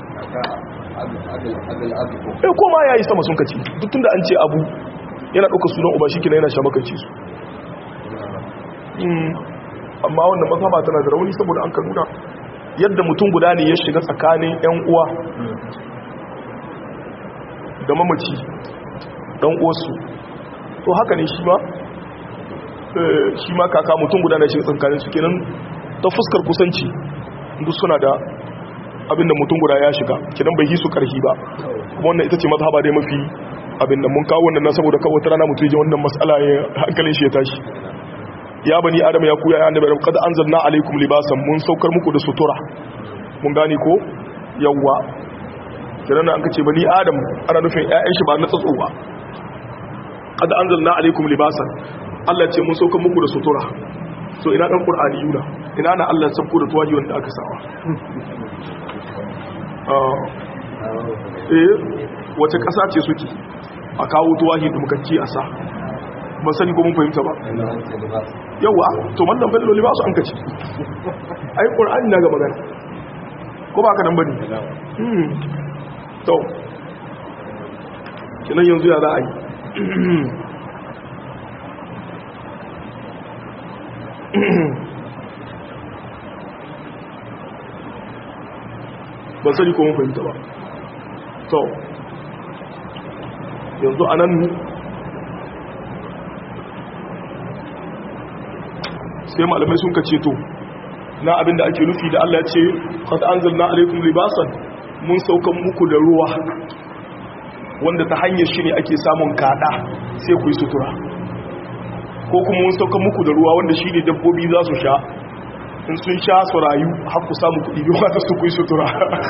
ko ma ya yi sama sun kaci duk tun da an ce abu yana ɗauka sunan uba shi kina yana sha makanci su amma wannan maza ba tana da rauni saboda an ka nuna yadda mutum guda ne ya shiga tsakanin 'yan uwa da mamaci ɗan uwarsu to haka ne shi ma kaka mutum guda ne ya shiga tsakanin su kenan ta fuskar kusanci duk suna da abinda mutum guda ya shiga kenan bai yi su karhi ba kuma wannan ita ce mazhaba dai mafi abinda mun kawo wannan na saboda kawai ta rana mutum ya ji wannan matsala ya hankalin shi ya tashi ya bani adam ya kuya ya annabi adam kada anzalna alaikum libasan mun saukar muku da sutura mun gane ko yawwa kiran an kace bani adam ana nufin ƴaƴan shi ba na tsatso ba kada anzalna alaikum libasan Allah ya ce mun saukar muku da sutura so ina dan qur'ani yuna ina na Allah ya sauko da tuwaji wanda aka sawa wace kasa ce suke a kawo tuwaji da muka ci a sa ba sani ko mun fahimta ba yawa to mallan bello libasu an kace ai qur'ani na ga magana ko ba ka nan bane to kinan yanzu ya za a yi ba sani ko mun fahimta ba to yanzu anan sai malamai sun ka ceto na abinda ake nufi da Allah ya ce qad anzalna alaykum libasan mun saukan muku da ruwa wanda ta hanyar shi ne ake samun kada sai ku yi sutura ko kuma mun saukan muku da ruwa wanda shi ne dabbobi za su sha in sun sha su rayu har ku samu kuɗi biyu wata su ku yi sutura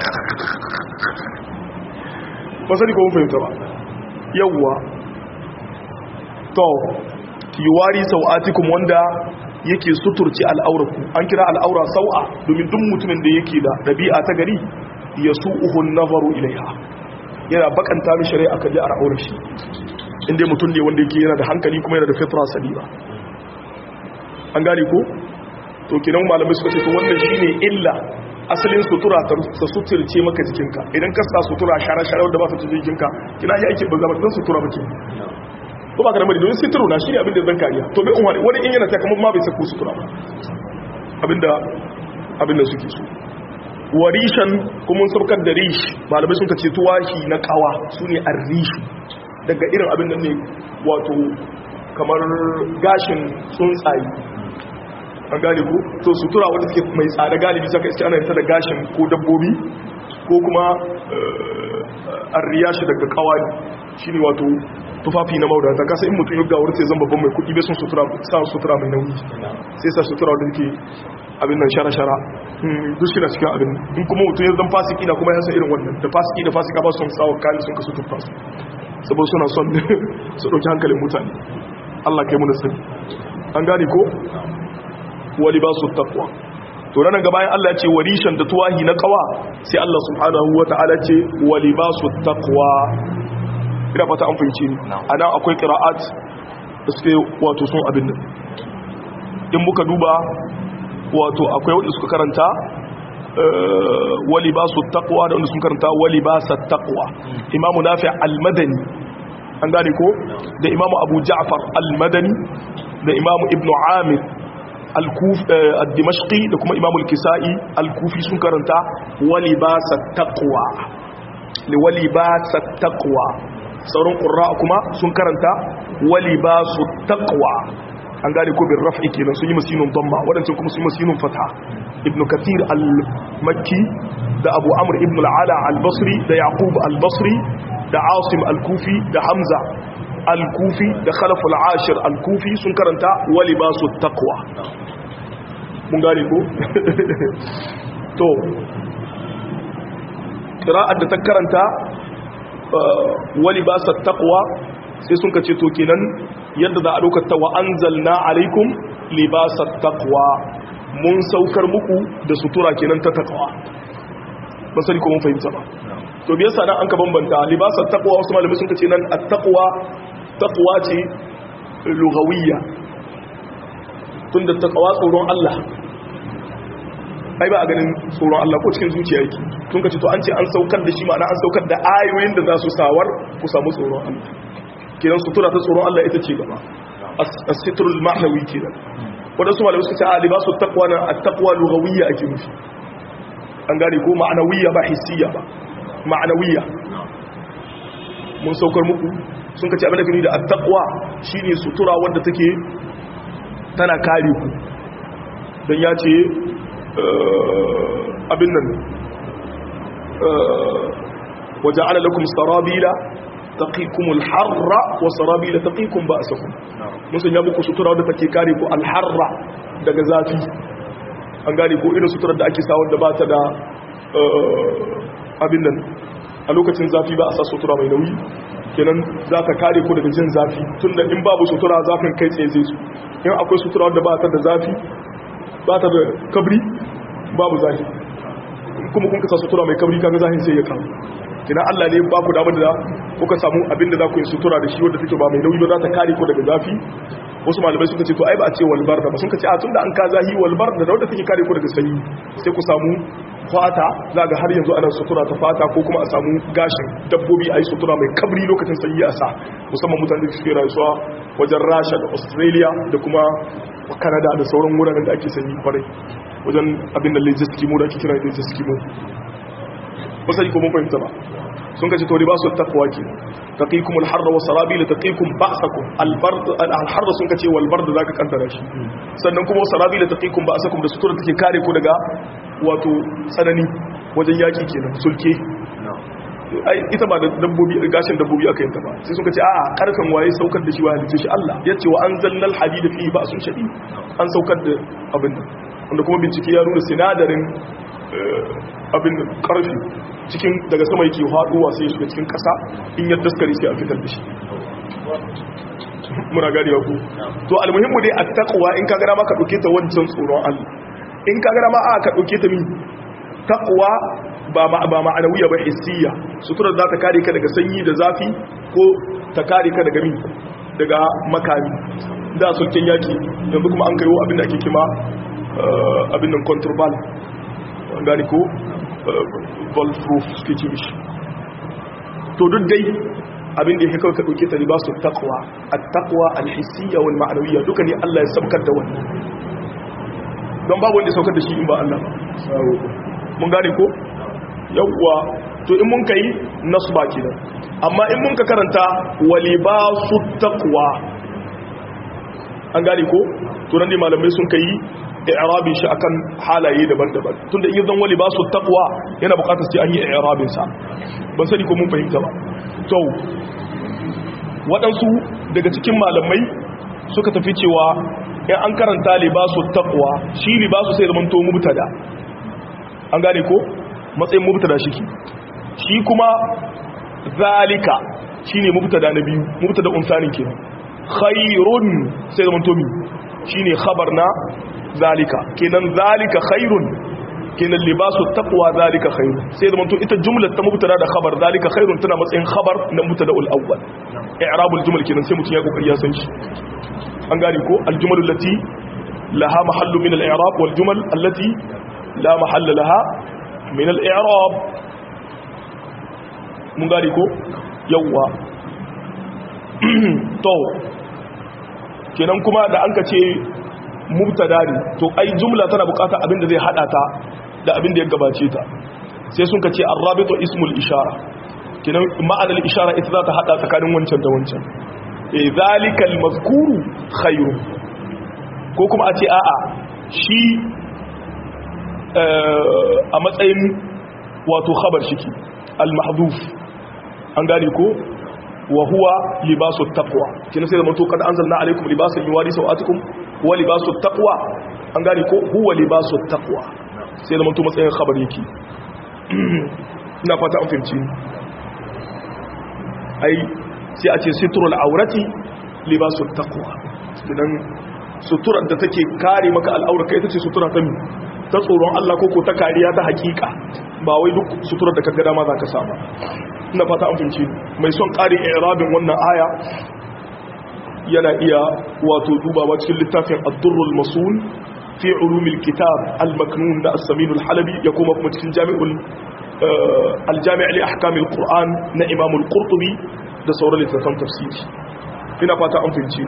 ba sani ko mun fahimta ba yawwa to yuwari sau'atikum wanda yake suturci al'auraku an kira al'aura sau'a domin duk mutumin da yake da dabi'a ta gari ya su'uhu nazaru ilaiha yana bakanta mi shari'a kan ji al'aurar shi inda mutum ne wanda yake yana da hankali kuma yana da fitra salima an gane ko to kinan malamai suka ce to wannan shine illa asalin sutura ta suturce maka jikinka idan ka sa sutura shara-shara wanda ba ta cikin jikinka kina yi aikin banza ba dan sutura bake ko ba ka da mari don sitiro na shi ne abinda zan kariya to bai unwani wani in yana ta kamar ma bai sako sutura ba abinda suke so warishan kuma saukar da rish malamai sun kace tuwashi na kawa su ne arrishi daga irin abin da ne wato kamar gashin tsuntsaye an gane ko to sutura wanda suke mai tsada galibi saka iske ana yin ta da gashin ko dabbobi ko kuma arriyashi daga kawa shine wato tufafi na maudata kasa in mutum yadda wurin sai zan babban mai kudi bai sun sutura mai nauyi sai sa sutura wadda yake abin nan shara-shara duk shi na cikin abin in kuma mutum ya zan fasiki na kuma yasa irin wannan da fasiki da fasika ba sun sawa kayan sun kasu tufa su saboda suna son su ɗauki hankalin mutane Allah kai muna sani an gane ko wali ba su takwa to ranar gaba yin Allah ce warishan da tuwahi na kawa sai Allah subhanahu wa ta'ala ce wali ba su takwa ina fata an fahimci ni a nan akwai qira'at da suke wato sun abin nan in muka duba wato akwai wanda suka karanta wali ba su taqwa da wanda sun karanta wali ba sa taqwa imamu nafi' al-madani an gane ko da imamu abu ja'far al-madani da imamu ibnu amir al-dimashqi da kuma imamu al-kisa'i al-kufi sun karanta wali ba sa taqwa li wali ba sa taqwa sauran ƙurra kuma sun karanta wali ba su taƙwa an gane ko bin raf'i kenan sun yi masinun damma waɗancan kuma sun yi masinun fata ibn kathir al-makki da abu amr ibn al-ala al-basri da yaqub al-basri da asim al-kufi da hamza al-kufi da khalaf al-ashir al-kufi sun karanta wali ba su taƙwa mun gane ko to qira'at da ta karanta wali ba sa taqwa sai sun kace to kenan yadda za a dokar ta wa anzalna alaikum libasat taqwa mun saukar muku da sutura kenan ta taqwa ba sai ko mun fahimta ba to me yasa nan an ka bambanta libasat taqwa wasu malamai sun kace nan at-taqwa taqwa ce lugawiyya tunda taqwa tsoron Allah ai ba a ganin tsoron Allah ko cikin zuciya yake tun kace to an ce an saukar da shi ma'ana an saukar da ayoyin da za su sawar ku samu tsoron Allah kenan sutura ta tsoron Allah ita ce gaba as-sitrul ma'nawi kenan wadansu malamai suka ce a libasu taqwa na at-taqwa lughawiyya ake nufi an gane ko ma'anawiyya ba hissiyya ba ma'anawiyya mun saukar muku sun kace abin da kani da at-taqwa shine sutura wanda take tana kare ku dan ya ce abin nan waja'ala lakum sarabila taqikumul harra wa sarabila taqikum ba'sakum mun sanya muku sutura wadda take kare ku al-harra daga zafi an gane ko irin suturar da ake sawa da ba ta da abin nan a lokacin zafi ba a sa sutura mai nauyi kenan za ta kare ku daga jin zafi tunda in babu sutura zafin kai tsaye zai su in akwai sutura wadda ba ta da zafi ba ta da kabri babu zafi kuma kun kasa sutura mai kabri kaga zahin sai ya kawo kina Allah ne ba ku damar da kuka samu abinda za ku yi sutura da shi wanda take ba mai nauyi ba za ta kare ku daga zafi wasu malamai suka ce to ai ba a ce walbar da ba sun ka ce a tunda an ka zahi walbar da wanda take kare ku daga sanyi sai ku samu fata za ga har yanzu ana sutura ta fata ko kuma a samu gashin dabbobi a yi sutura mai kabri lokacin sanyi a sa musamman mutane da suke rayuwa wajen Rasha da Australia da kuma Canada da sauran wuraren da ake sanyi kwarai wajen abin da Lejes Kimo da ake kira Lejes Kimo ba sai ko mun fahimta ba sun kace to libasu taqwa ke taqikum al-harr wa sarabil taqikum ba'sakum al-bard al-harr sun kace wal bard zaka kaddara shi sannan kuma sarabil taqikum ba'sakum da sutura take kare ku daga wato tsanani wajen yaki kenan sulke ai ita ba da dabbobi gashin dabbobi aka yanta ba sai suka ce a'a karfin waye saukar da shi wa halice shi Allah yace wa anzalnal hadid fi ba'sun shadid an saukar da abin wanda kuma bincike ya nuna sinadarin abin karfi cikin daga sama yake haduwa sai ya shiga cikin kasa in ya daskare sai a fitar da shi muna gari ku to almuhimmu dai at-taqwa in ka ga ma ka dauke ta wancan tsoron Allah in ka ga ma ka dauke ta min taqwa ba ma'anawiya ba hissiya suturar za ta kare ka daga sanyi da zafi ko ta kare ka daga min daga makami da sulken yaki yanzu kuma an kayo abin da ake kima abin nan contraband gani ko bulletproof suke ce mishi to duk dai abin da ya kawai ka ɗauke ta libasu taqwa at-taqwa al-hissiyya wal ma'nawiyya duka ne Allah ya saukar da wannan don babu wanda ya saukar da shi in ba Allah ba mun gane ko yawwa to in mun kai nasba kenan amma in mun ka karanta walibasu taqwa an gane ko to nan ne malamai sun kai i'rabin shi akan halaye daban-daban tunda in zan walibasu taqwa yana bukatar sai an yi i'rabin sa ban sani ko mun fahimta ba to waɗansu daga cikin malamai suka tafi cewa in an karanta libasu taqwa shi libasu sai zaman to mubtada an gane ko matsayin mubtada shi kuma zalika shine mubtada na biyu mubtada unsanin kenan khairun sai zaman to mi shine khabar na zalika kenan zalika khairun kenan libasu taqwa zalika khairun sai zaman to ita jumlar ta mubtada da khabar zalika khairun tana matsayin khabar na mubtadaul awwal i'rabul jumal kenan sai mutun ya kokari ya san shi an gane ko aljumal allati laha mahallu min al-i'rab wal jumal allati la mahalla laha min al-i'rab mun gane ko yawa to kenan kuma da an ka ce mubtada ne to ai jumla tana bukata abinda zai hada ta da abinda ya gabace ta sai sun ka ce ar-rabitu ismul ishara kenan ma'anar ishara ita za ta hada tsakanin wancan da wancan zalikal mazkuru khairu ko kuma a ce a'a shi a matsayin wato khabar shiki al-mahdhuf an gane ko wa huwa libasu taqwa kina sai da mutu kad anzalna alaikum libasan yuwari sawatikum wa libasu taqwa an gane ko huwa libasu taqwa sai da mutu matsayin khabar yake ina fata an fahimci ai sai a ce sitrul aurati libasu taqwa idan suturar da take kare maka al'aura kai tace sutura ta mi ta tsoron Allah ko ko ta kariya ta hakika ba wai duk suturar da kaga dama zaka samu ina fata an fahimci mai son kare i'rabin wannan aya yana iya wato dubawa cikin littafin ad-durrul masul fi ulumil kitab al-maknun da as-samin al-halabi ya kuma cikin jami'ul al-jami' li ahkam al-quran na imam al-qurtubi da sauran littattafan tafsiri ina fata an fahimci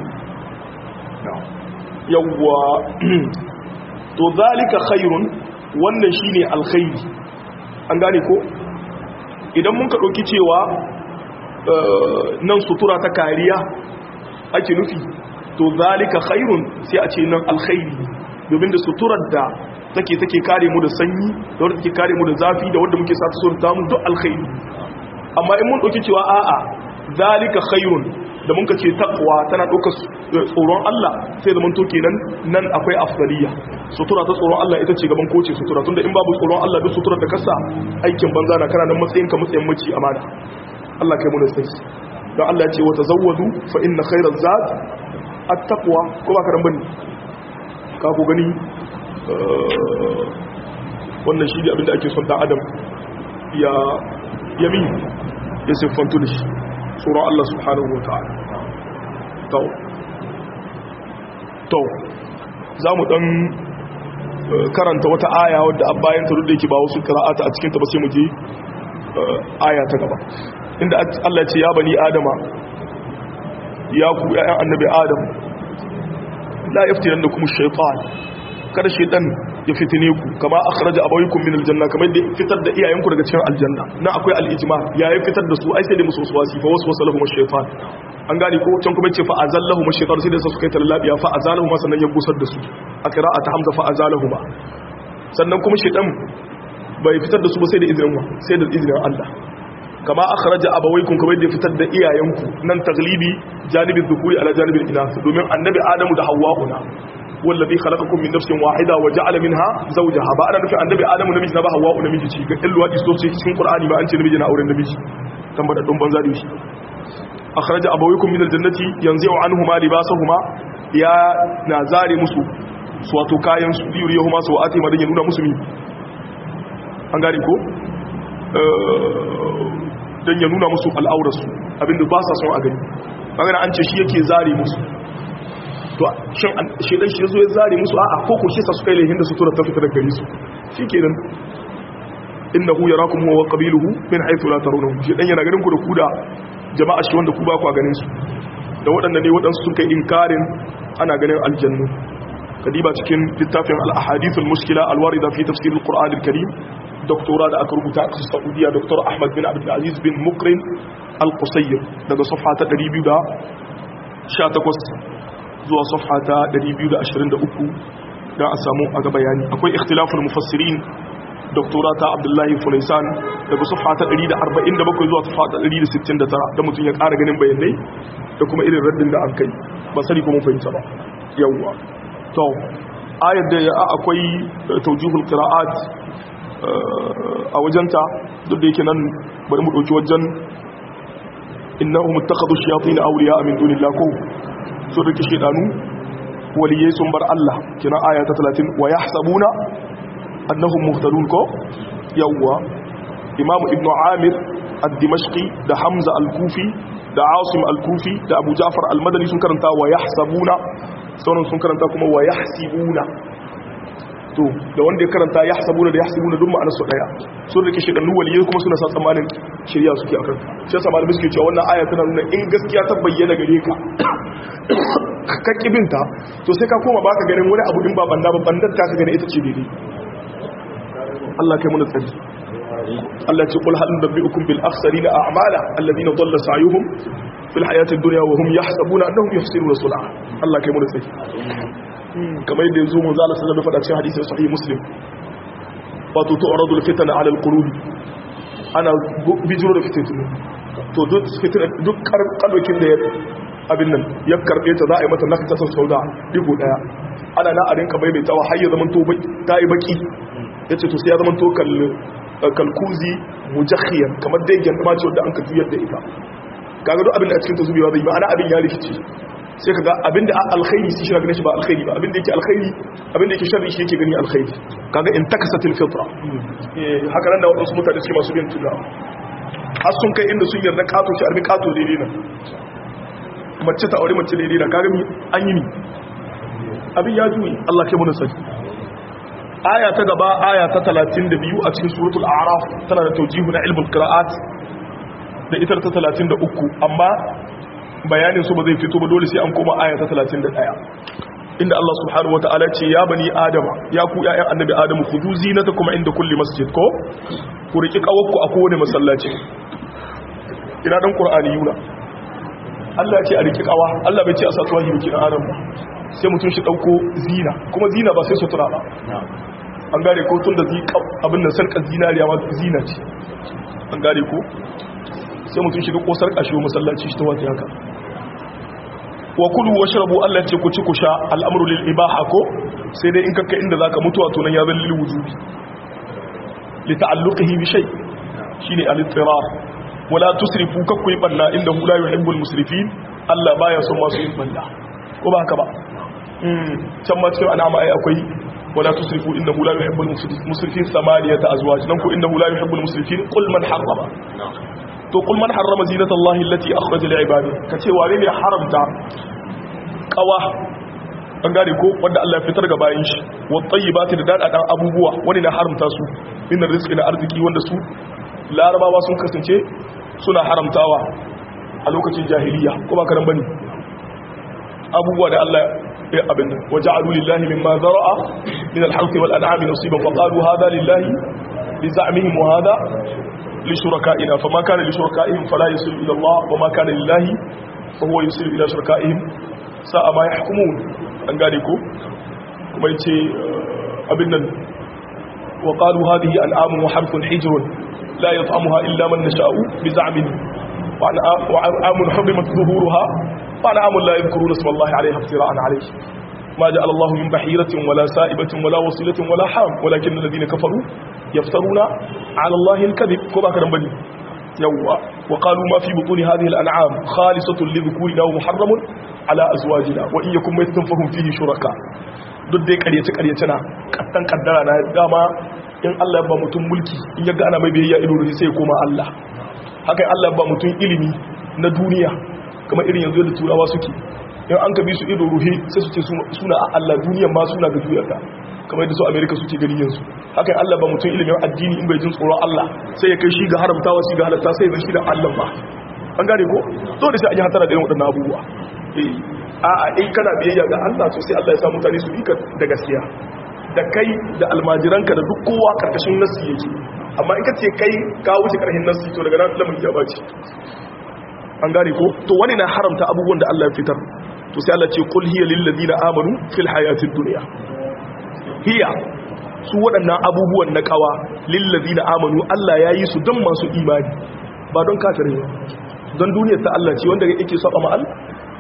yawwa to zalika khairun wannan shine alkhairi an gane ko idan mun ka dauki cewa nan sutura ta kariya ake nufi to zalika khairun sai a ce nan alkhairi domin da suturar da take kare mu da sanyi da wanda take kare mu da zafi da wanda muke sa ta surta mu duk alkhairi amma in mun dauki cewa a'a zalika khairun da mun ka ce taqwa tana daukar tsoron Allah sai zaman to kenan nan akwai afdaliya sutura ta tsoron Allah ita ce gaban koce sutura tunda in babu tsoron Allah duk suturar da kasa aikin banza na kana nan matsayin ka matsayin mace amana Allah kai mu da sai dan Allah ya ce wa tazawwadu fa inna khayraz zat at-taqwa ko ba ka ran bane ka ku gani wannan shi ne abinda ake son dan adam yamin ya siffantu da shi tsoron Allah subhanahu wa ta'ala to za mu dan karanta wata aya wadda a bayan ta da yake ba wasu qira'ata a cikin ta ba sai mu je aya ta gaba inda Allah ya ce ya bani adama ya ku ya'yan annabi adam la yaftinannakum ash-shaytan kada shaytan ya fitine ku kama akhraja abawaykum min aljanna kamar da fitar da iyayenku daga cikin aljanna na akwai al-ijma ya yi fitar da su ai sai da musu wasi fa waswasa lahum ash-shaytan an gane ko can kuma ce fa azallahu ash-shaytan sai da su kai talabiya fa azalahu ma sannan ya gusar da su a qira'at hamza fa azalahu ba sannan kuma shaytan bai fitar da su ba sai da izinin wa sai da izinin Allah kama akhraja abawaykum kamar da fitar da iyayenku nan taglibi janibin dhukuri ala janibin inath domin annabi adamu da hawwa'una wallazi khalaqakum min nafsin wahida wa ja'ala minha zawjaha ba ana nufin annabi adamu namiji na ba hawwa'u namiji ce ga ilwa isto ce cikin qur'ani ba an ce namiji na auren namiji tambada don banza da shi akhraja abawaykum min aljannati yanzi'u anhuma libasahuma ya nazari musu su wato kayan su yuriyahuma sawati ma dan ya nuna musu mi an gane ko dan ya nuna musu al'aurarsu abinda ba sa son a gani magana an ce shi yake zare musu to shin shedan shi yazo ya zare musu a'a ko ko shi sa su kai lehin da su tura ta fita daga gare su shikenan innahu yarakum huwa wa qabiluhu min haythu la tarawnahu shedan yana ganin ku da ku da jama'a shi wanda ku ba ku ganin su da waɗanda ne waɗansu sun kai inkarin ana ganin aljannu kadiba cikin littafin al-ahadith al-mushkila al-warida fi tafsir al-Qur'an al-Karim doktora da aka rubuta a Saudiya Dr. Ahmad bin Abdul Aziz bin Mukrin al-Qusayr daga safha ta 218 zuwa safha ta 223 dan a samu a ga bayani akwai ikhtilaful mufassirin doktora ta Abdullahi Fulaisan daga safha ta 147 zuwa safha ta 169 da mutum ya ƙara ganin bayanai da kuma irin raddin da an kai ba sani ko mun fahimta ba yawwa to ayar da akwai tawjihul qira'at a wajenta duk da yake nan bari mu dauki wajen innahum ittakhadhu shayatin awliya min dunillahi ko so da kishi danu waliyai sun bar Allah kina aya ta 30 wa yahsabuna annahum muhtadun ko yawwa imam ibn amir ad-dimashqi da hamza al-kufi da asim al-kufi da abu ja'far al-madani sun karanta wa yahsabuna sauran sun karanta kuma wa yahsibuna to da wanda ya karanta yahsabuna da yahsibuna duk ma'anar su daya sun rike shi da waliyai kuma suna sa tsammanin shari'a suke akan shi yasa malamai suke cewa wannan aya tana nuna in gaskiya ta bayyana gare ka ka kibinta to sai ka koma baka ganin wani abu din ba banda ba bandar ta ka gane ita ce daidai Allah kai mun tsari Allah ce qul hal nabiyukum bil akhsarina a'mala alladhina dhalla sa'yuhum fil hayati ad-dunya wa hum yahsabuna annahum yuhsinuna sun'a Allah kai mun tsari kamar yadda yanzu mun zala sallallahu alaihi cikin hadisin sahih muslim wato tu'radu al-fitna 'ala al-qulub ana bijiro da fitinu to duk kallokin da abin nan ya karbe ta za a yi mata nakta sauda digo daya ana na a rinka maimaitawa har ya zaman to ta yi baki yace to sai ya zaman to kalkuzi mujakhiyan kamar dai gyanda ce wanda an ka juyar da ita kaga duk abin da a cikin ta zubewa zai ba ana abin ya rikici sai kaga abin da alkhairi shi shi ganin shi ba alkhairi ba abin da yake alkhairi abin da yake sharri shi yake gani alkhairi kaga in takasatil fitra haka nan da wadansu mutane suke masu bin tuna har sun kai inda sun yarda kato shi arbi kato daidai na mace ta aure mace daidai na kaga an yi ni abin ya juyi Allah kai mun sani aya ta gaba aya ta 32 a cikin suratul a'raf tana da tawjihu na ilmul qira'at da ita ta 33 amma bayanin su ba zai fito ba dole sai an koma aya ta 31 inda Allah subhanahu wataala ce ya bani adama ya ku ƴaƴan annabi adamu khudu zinatakum inda kulli masjid ko ku riki kawakku a kowane masallaci ina dan qur'ani yuna Allah ya ce a riki kawa Allah bai ce a satuwa hibi kina adam ba sai mutum shi dauko zina kuma zina ba sai sutura ba an gane ko tun da abin nan sarkar zinariya ma zina ce an gane ko sai mutum shi dauko sarka shi masallaci shi ta wata haka wa kulu washrabu Allah ce ku ci ku sha al'amru lil ibaha ko sai dai in kakka inda zaka mutuwa to nan ya zan lil wujubi li ta'alluqihi bi shay shine al-ittirar wala tusrifu kakku banna inda hu la yuhibbul musrifin Allah baya son masu yin banna ko ba haka ba can ma cikin anama ai akwai wala tusrifu innahu la yuhibbul musrifin samaniyata azwaj nan ko innahu la yuhibbul musrifin qul man harrama to qul man harrama zinatallahi allati akhraja li ibadihi kace wane ne haramta qawa an gane ko wanda Allah ya fitar ga bayin shi wa tayyibati da dadadan abubuwa wani na haramta su min rizqi na arziki wanda su larabawa sun kasance suna haramtawa a lokacin jahiliya ko ba karan bane abubuwa da Allah ya abin nan waja'alu lillahi mimma zara'a min al-harthi wal an'ami nasiban fa qalu hadha lillahi bi za'mihim wa hadha li shuraka'ina fama kana li shuraka'ihim fala yusil ila Allah wa ma kana lillahi fa huwa yusil ila shuraka'ihim sa'a ma yahkumun an gane ko kuma yace abin nan wa qalu hadhihi an'amun wa harthun hijrun la yat'amuha illa man nasha'u bi za'mihim wa an'amun hurrimat zuhuruha وأنعام لا يذكرون اسم الله عليها افتراء عليه ما جعل الله من بحيرة ولا سائبة ولا وصيلة ولا حام ولكن الذين كفروا يفترون على الله الكذب كما كان بني يوا وقالوا ما في بطون هذه الأنعام خالصة لذكورنا ومحرم على أزواجنا وإن يكن ميتة فهم فيه شركاء duk dai ƙaryacena ƙattan ƙaddara na dama in Allah ya ba mutum mulki in yaga ana mai biyayya ido ruhi sai ya koma Allah haka Allah ya ba mutum ilimi na duniya kamar irin yanzu da turawa suke in an ka bi su ido ruhe sai su ce suna a Allah duniyan ma suna ga duyarka kamar yadda su Amerika suke gani yanzu haka Allah ba mutum ilimin addini in bai jin tsoron Allah sai ya kai shi ga haramtawa shi ga halatta sai ya zai shi da Allah ba an gane ko to da sai an yi hatara da irin waɗannan abubuwa a'a in kana biyayya ga Allah to sai Allah ya sa mutane su bi ka da gaskiya da kai da almajiranka da duk kowa karkashin nasi yake amma in ka ce kai ka wuce karhin nasi to daga nan lamarin ya bace an gane ko to wani na haramta abubuwan da Allah ya fitar to sai Allah ce kul hiya lil ladina amanu fil hayatid dunya hiya su waɗannan abubuwan na kawa lil ladina amanu Allah ya yi su don masu imani ba don kafirai ba don duniyar ta Allah ce wanda yake saba ma Allah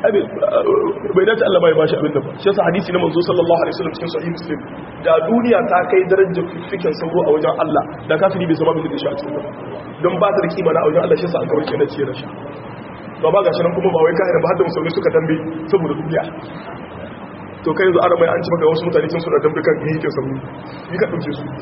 bai dace Allah bai bashi abin da ba shi yasa hadisi na manzo sallallahu alaihi wasallam cikin sahih muslim da duniya ta kai darajar fikin sauro a wajen Allah da kafiri bai zama bin da shi a cikin don ba ta da kima na a wajen Allah shi yasa aka warke na ciyar shi ba gashi nan kuma ba wai kayan ba har da musulmi suka dambe saboda duniya to kai yanzu ana mai an ci maka wasu mutane sun suna dambe kan yi kin samu yi ka dauke su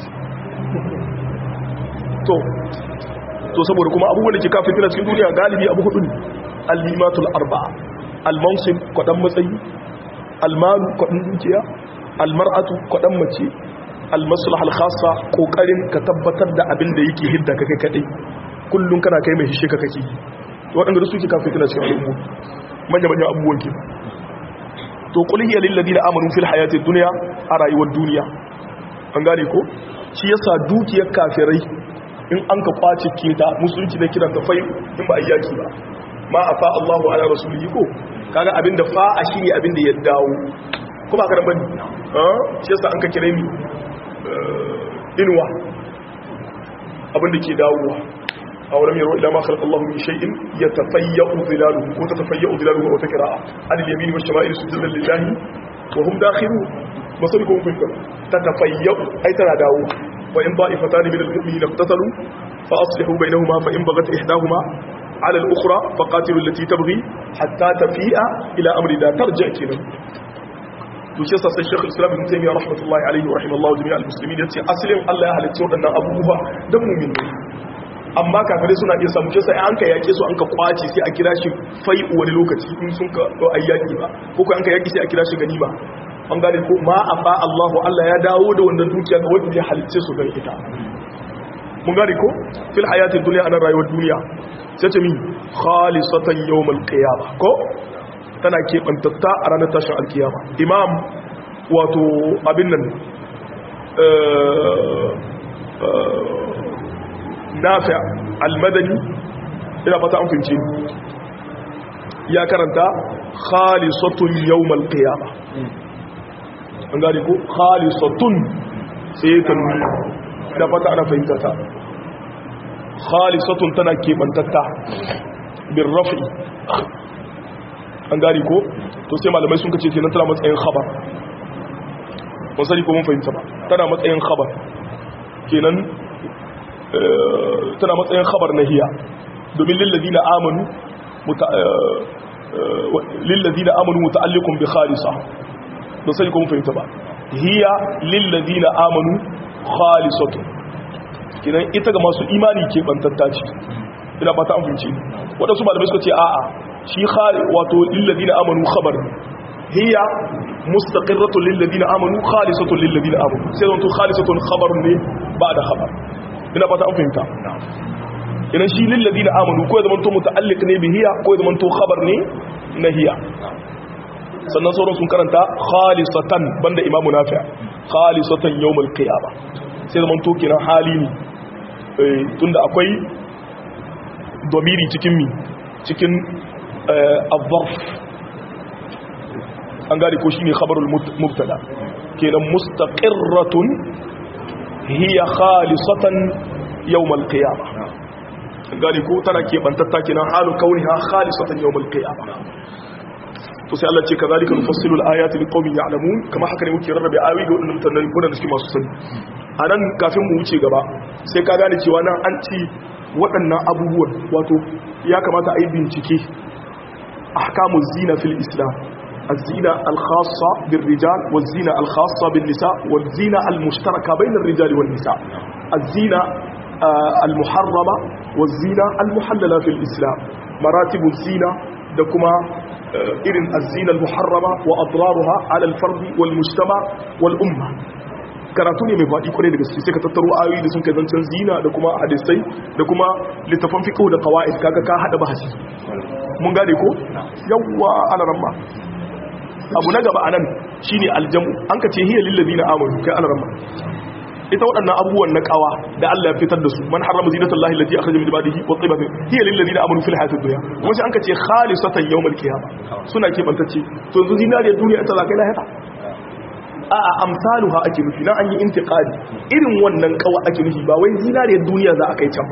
to saboda kuma abubuwan da ke kafin fina cikin duniya galibi abu hudu ne al-limatul arba'a al-mansib kwadan matsayi al-malu kwadan dukiya al-mar'atu kwadan mace al-maslaha al-khassa kokarin ka tabbatar da abin da yake hidda ka kai kadai kullun kana kai mai hishe ka kake waɗanda suke kafin tana cikin al'ummu manya-manyan abubuwan ke to kulhiyar lillazi na amonu fil hayatun duniya a rayuwar duniya an gane ko shi yasa dukiyar kafirai in an ka kwace keta musulunci na kiran ta fai in ba a yaki ba ma a fa Allahu ala rasulihi ko kaga abinda fa'a shi ne abinda ya dawo ko ba karan bane shi yasa an ka kire ni inuwa abinda ke dawowa أولم يروا إلى ما خلق الله من شيء يتفيأ ظلاله وتتفيأ ظلاله وتكراء عن اليمين والشمائل سجدا لله وهم داخلون بصركم في الكرة تتفيأ أي تناداوا وإن ضائفتان من المؤمنين اقتتلوا فأصلحوا بينهما فإن بغت إحداهما على الأخرى فقاتلوا التي تبغي حتى تفيء إلى أمر الله ترجع كنا وشيسا الشيخ الإسلام ابن تيمية رحمة الله عليه ورحمه الله جميع المسلمين يتي أسلم الله أهل التور أن أبوها دم من amma kafirai suna iya samu shi sai an ka yake su an ka kwace sai a kira shi fai'u wani lokaci in sun ka ayyaki ba ko ko an ka yaki sai a kira shi ganima an gane ko ma amma Allah ya dawo da wannan dukiya ga wanda ya halicce su don ita mun gane ko fil hayatid dunya ana rayuwar duniya sai ce mi khalisatan yawmal qiyamah ko tana kebantatta a ranar tashin alkiyama imam wato abin nan nafi al-madani ina fata an fince ya karanta khalisatun yawmal qiyamah an gane ko khalisatun sai tanwi da fata ana fahimta ta khalisatun tana kebantatta bin rafi an gane ko to sai malamai sun kace kenan tana matsayin khabar mun sani ko mun fahimta ba tana matsayin khabar kenan tana matsayin khabar nahiya domin lillazina amanu muta'alliqun bi khalisa don sai kuma fahimta ba hiya lil ladina amanu khalisatun kinan ita ga masu imani ke bantatta ce ina fata an fince wadansu malamai suka ce a'a shi wato lil ladina amanu khabar hiya mustaqirratun lil ladina amanu khalisatun lil ladina amanu sai zanto khalisatun khabar ne ba da khabar ina fata an fahimta idan shi lil ladina amanu ko ya zamanto muta'alliq ne bihiya ko ya zamanto khabar ne na hiya sannan sauran sun karanta khalisatan banda imamu nafi' khalisatan yawmal qiyamah sai zamanto kiran hali ne tunda akwai domiri cikin al-zarf an gari ko shine khabarul mubtada kenan mustaqirratun hiya khalisatan yawmal qiyamah gari ko tana ke bantatta kenan halu kauniha khalisatan yawmal qiyamah to sai Allah ce kazalika nufassilu al-ayati liqaumin ya'lamun kama haka ne muke rarrabe ayoyi ga wannan mutanen da suke masu sani anan kafin mu wuce gaba sai ka gane cewa nan an ci waɗannan abubuwan wato ya kamata a yi bincike ahkamuz zina fil islam الزينة الخاصة بالرجال والزينة الخاصة بالنساء والزينة المشتركة بين الرجال والنساء الزينة المحرمة والزينة المحللة في الإسلام مراتب الزينة دكما إذن الزينة المحرمة وأضرارها على الفرد والمجتمع والأمة karatu ne mai faɗi kwarai da gaske sai ka tattaro ayoyi da sun kai zancen zina da kuma hadisai da kuma littafan fiqh da qawaid kaga ka hada bahasi mun gane ko yawwa alaramma abu na gaba anan shine aljamu an ka ce hiya lil ladina amanu kai alaramma ita waɗannan abubuwan na kawa da Allah ya fitar da su man harrama zinatallahi allati akhraja min ibadihi wa tayyibati hiya lil ladina amanu fil hayatid dunya kuma sai an ka ce khalisatan yawmal qiyamah suna ke bantacce to yanzu zinariyar duniya ta zakai lahira a amsaluha ake nufi nan an yi intiqadi irin wannan kawa ake nufi ba wai zinariyar duniya za a kai can ba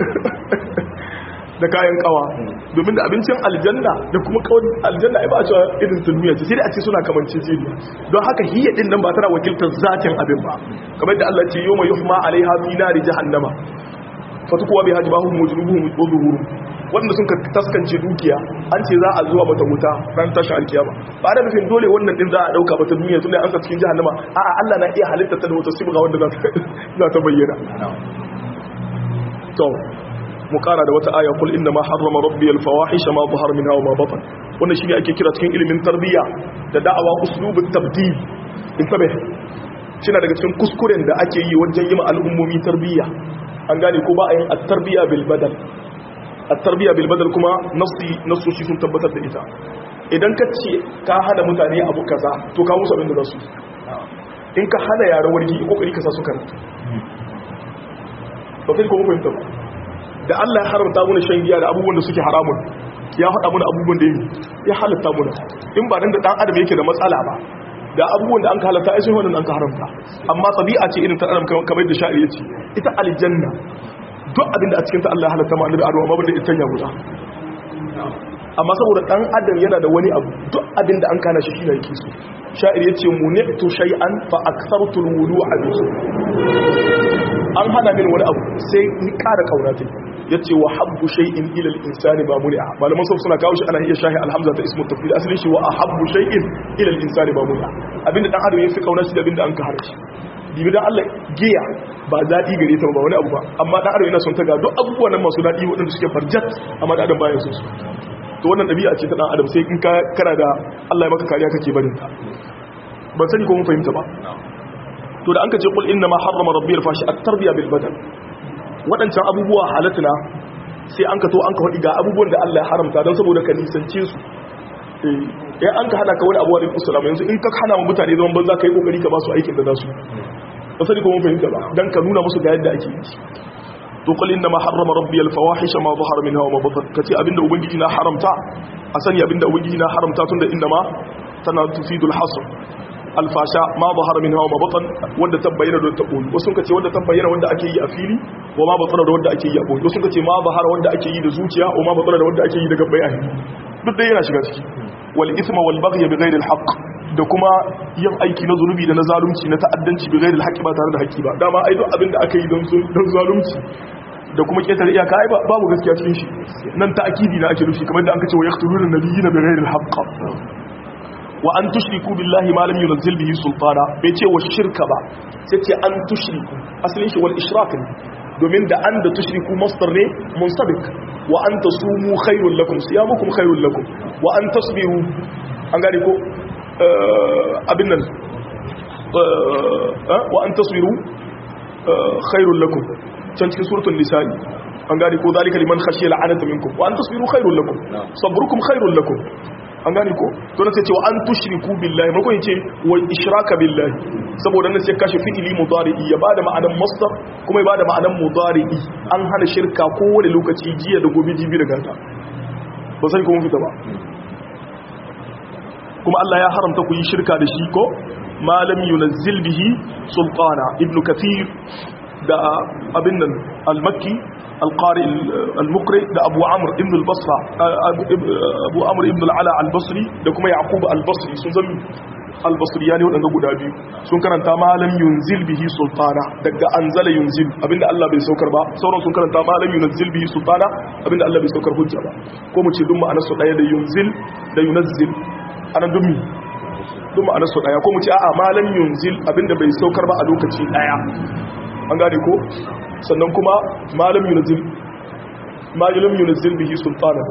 da kayan kawa domin da abincin aljanna da kuma kawai aljanna ai ba a cewa irin duniya ce sai da a ce suna kamance jini don haka hiyya din nan ba tana wakiltar zatin abin ba kamar da Allah ce yawma yuhma alaiha fi nari jahannama fatukuwa bi hajbahum mujrubuhum wa zuhurum wanda sun taskance dukiya an ce za a zuwa mata wuta ran tashi alkiyama ba da nufin dole wannan din za a dauka mata duniya tunda an sa cikin jahannama a'a Allah na iya halitta ta da wata sibga wanda za ta bayyana to mu kara da wata aya kul inna ma harrama rabbi al-fawahisha ma zahara minha wa ma batan wannan shine ake kira cikin ilimin tarbiyya da da'awa uslubut tabdil intabih shine daga cikin kuskuren da ake yi wajen yi ma al'ummomi tarbiyya an gane ko ba a yin at-tarbiyya bil badal at-tarbiyya bil badal kuma nasoshi sun tabbatar da ita idan ka ce ka hana mutane abu kaza to ka musu abin da zasu in ka hana yara wargi kokari ka sa su karatu ba kai ko mu fahimta ba da Allah ya haramta mana shan giya da abubuwan da suke haramun ya faɗa mana abubuwan da ya halatta mana in ba dan da dan adam yake da matsala ba da abubuwan da an halatta ai sai wannan an ka haramta amma tabi'a ce irin ta adam kamar da shari'a ce ita aljanna duk abin da a cikin ta Allah ya halatta ma annabi ado amma banda ita ya guda amma saboda dan adam yana da wani abu duk abin da an kana shi shine yake so sha'ir yace muni'tu shay'an fa akthartu al-wudu'a bihi an hana min wani abu sai ni ƙara kaunata yace wa habbu shay'in ila al-insani ba muni'a malaman sau suna kawo shi ana iya shahi alhamza ta ismu tafdil asalin shi wa ahabbu shay'in ila al-insani ba muni'a abinda dan adam yafi kauna shi da abinda an ka harashi dibi dan Allah giya ba dadi gare ta ba wani abu ba amma dan adam yana son ta ga duk abubuwan nan masu dadi wadanda suke farjat amma dan adam baya son su to wannan dabi'a ce ta dan adam sai in ka kana da Allah ya maka kariya kake barin ta ban sani ko mun fahimta ba to da an ka ce kul inna ma harrama rabbi al-fashi at-tarbiya bil badan wadancan abubuwa halatuna sai an ka to an ka faɗi ga abubuwan da Allah ya haramta don saboda ka nisance su eh an ka hana ka wani abu wa alaikum yanzu in ka hana mutane zaman banza kai kokari ka ba su aikin da za su ba sai ko mun fahimta ba dan ka nuna musu ga yadda ake yi to qul inna ma harrama rabbi al-fawahisha ma zahara minha wa ma batan kace abinda ubangiji na haramta a sani abinda ubangiji na haramta tunda inna ma tana tufidul hasr alfasha ma zahara minha wa ma batan wanda tabbayyana da tabul wasu kace wanda tabbayyana wanda ake yi a fili wa ma batana da wanda ake yi a boye wasu kace ma zahara wanda ake yi da zuciya wa ma batana da wanda ake yi da gabbai a hili duk dai yana shiga ciki wal ithma wal baghy bi ghayri al haqq da kuma yin aiki na zulubi da na zalunci na ta'addanci bi ghayri al haqq ba tare da haƙƙi ba dama ai duk abin da aka yi don zalunci da kuma ketare iyaka ai babu gaskiya cikin shi nan ta'kidi na ake nufi kamar da an kace wa yaqtuluna nabiyina bi ghayri al haqq wa an tushriku billahi ma lam yunzil bihi sultana bai ce wa shirka ba sai ce an tushriku asalin shi wal ishrak ne domin da an da tushriku masdar ne munsabik wa an tasumu khairul lakum siyamukum khairul lakum wa an tasbiru an gane ko abin nan wa an tasbiru khairul lakum can cikin suratul nisa'i an gane ko zalika liman khashiya la'anata minkum wa an tasbiru khairul lakum sabrukum khairul lakum an gane ko to nan sai ce wa an tushriku billahi mako yace wa ishraka billahi saboda nan sai kashe fi'ili mudari'i ya bada ma'anan masdar kuma ya bada ma'anan mudari'i an hana shirka kowane lokaci jiya da gobe jibi da gata ba sai ko mun fita ba kuma Allah ya haramta ku yi shirka da shi ko malam yunazzil bihi sultana ibnu kathir da abin nan al-makki al-qari al-muqri da abu amr ibn al-basra abu amr ibn al-ala al-basri da kuma yaqub al-basri sun zama al-basriyani wadanda guda biyu sun karanta malam yunzil bihi sultana daga anzala yunzil abinda Allah bai saukar ba sauran sun karanta malam yunzil bihi sultana abinda Allah bai saukar hujja ba ko mu ce duk ma'anar su daya da yunzil da yunazzil anan dumi duk ma'anar su daya ko mu ce a'a malam yunzil abinda bai saukar ba a lokaci daya an gane ko sannan kuma malam yunazzil bihi sultana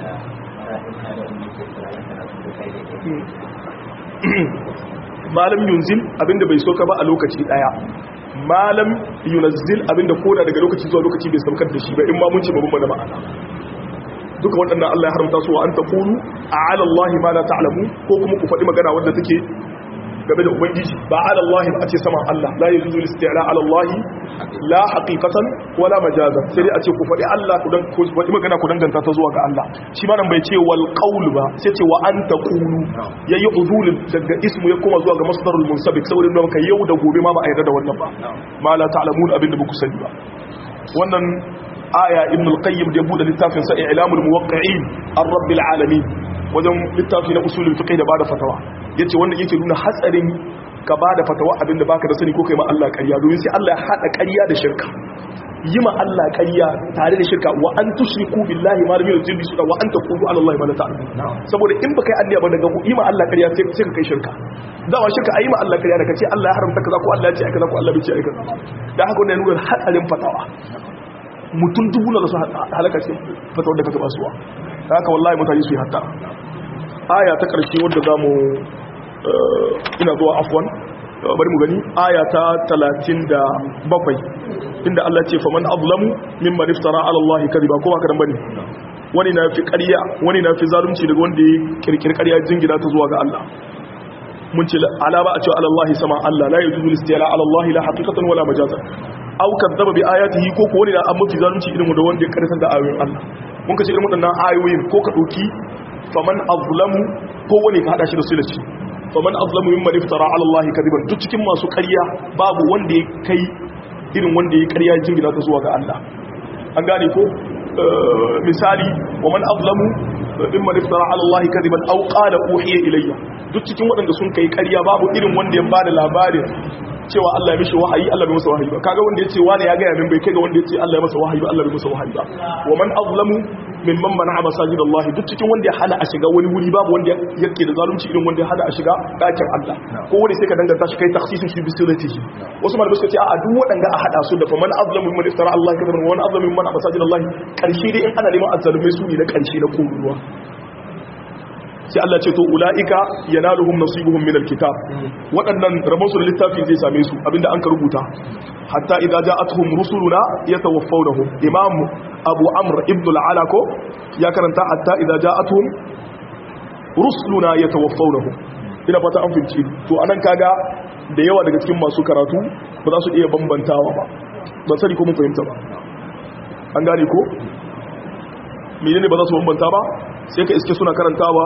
malam yunzil abinda bai sauka ba a lokaci daya malam yunazzil abinda koda daga lokaci zuwa lokaci bai saukar da shi ba in ma mun ce babban da ma'ana duka waɗannan Allah ya haramta su wa an taqulu a'ala Allah ma la ta'lamu ko kuma ku faɗi magana wanda take game da ubangiji ba ala Allah ba a ce saman Allah la yuzu isti'la ala Allah la haqiqatan wala majazan sai dai a ce ku faɗi Allah ku faɗi magana ku danganta ta zuwa ga Allah shi ma nan bai ce wal qaul ba sai ce wa anta qulu yayi udul daga ismu ya koma zuwa ga masdarul munsabik saboda don ka yau da gobe ma ba a yarda da wannan ba ma la ta'lamun abinda ba ku sani ba wannan aya ibn al-qayyim da buɗe littafin sa i'lamul muwaqqi'in ar-rabbil alamin wajen littafi na usulul fiqh da bada fatawa yace wanda yake nuna hatsarin ka bada fatawa abinda baka da sani ko kai ma Allah ƙarya domin sai Allah ya hada ƙarya da shirka yi ma Allah ƙarya tare da shirka wa an tushriku billahi ma lam yunzil bihi wa an taqulu ala Allah ma la ta'lamun saboda in baka yi anniya ba daga yi ma Allah ƙarya sai ka kai shirka dawa shirka ayi ma Allah ƙarya da kace Allah ya haramta kaza ko Allah ya ce ai kaza ko Allah bai ce ai kaza dan haka wannan nuna hatsarin fatawa mutum dubu na su halaka ce fatawar da ka taba suwa haka wallahi mutane su yi hatta aya ta ƙarshe wadda za mu ina zuwa afwan bari mu gani aya ta 37 inda Allah ce faman azlamu mimman iftara ala Allah kadiba ko haka dan bane wani na fi ƙarya wani na fi zalunci daga wanda ya kirkir ƙarya jingina ta zuwa ga Allah mun ce ala ba a ce ala Allah sama Allah la yuzu istila ala Allah la haqiqatan wala majazan aw kadzaba bi ayatihi ko wani na amma fi zalunci irin da wanda ya karanta da ayoyin Allah mun ka ce irin wadannan ayoyin ko ka dauki faman azlamu ko wani ka hada shi da sulaci faman azlamu mimman iftara ala Allah kadiban duk cikin masu ƙarya babu wanda ya kai irin wanda ya ƙarya jingina ta zuwa ga Allah an gane ko misali waman azlamu mimman iftara ala Allah kadiban aw qala uhiya ilayya duk cikin waɗanda sun kai ƙarya babu irin wanda ya bada labarin cewa Allah ya mishi wahayi Allah bai masa wahayi ba kaga wanda yace wani ya ga ya min bai kai ga wanda yace Allah ya masa wahayi ba Allah bai masa wahayi ba waman azlamu mimman mana'a masajid Allah duk cikin wanda ya hana a shiga wani wuri babu wanda yake da zalunci irin wanda ya hana a shiga dakin Allah ko wanda sai ka danganta shi kai takhsisin shi bi sirrihi wasu malamai suka ce a duk wadanga a hada su da faman azlamu mimman iftara Allah kadiban wa man azlamu mimman mana'a masajid Allah karshe dai in ana neman azzalumai su ne na karshe na koruwa sai Allah ce to ulaika yanaluhum nasibuhum min alkitab wadannan rabon su da littafi zai same su abinda an ka rubuta hatta idza ja'atuhum rusuluna yatawaffawnahum imam abu amr ibn al-ala ko ya karanta hatta idza ja'atuhum rusuluna yatawaffawnahum ina fata an fince to anan kaga da yawa daga cikin masu karatu ba za su iya bambantawa ba sani ko mun fahimta ba an gane ko menene ba za su bambanta ba sai ka iske suna karantawa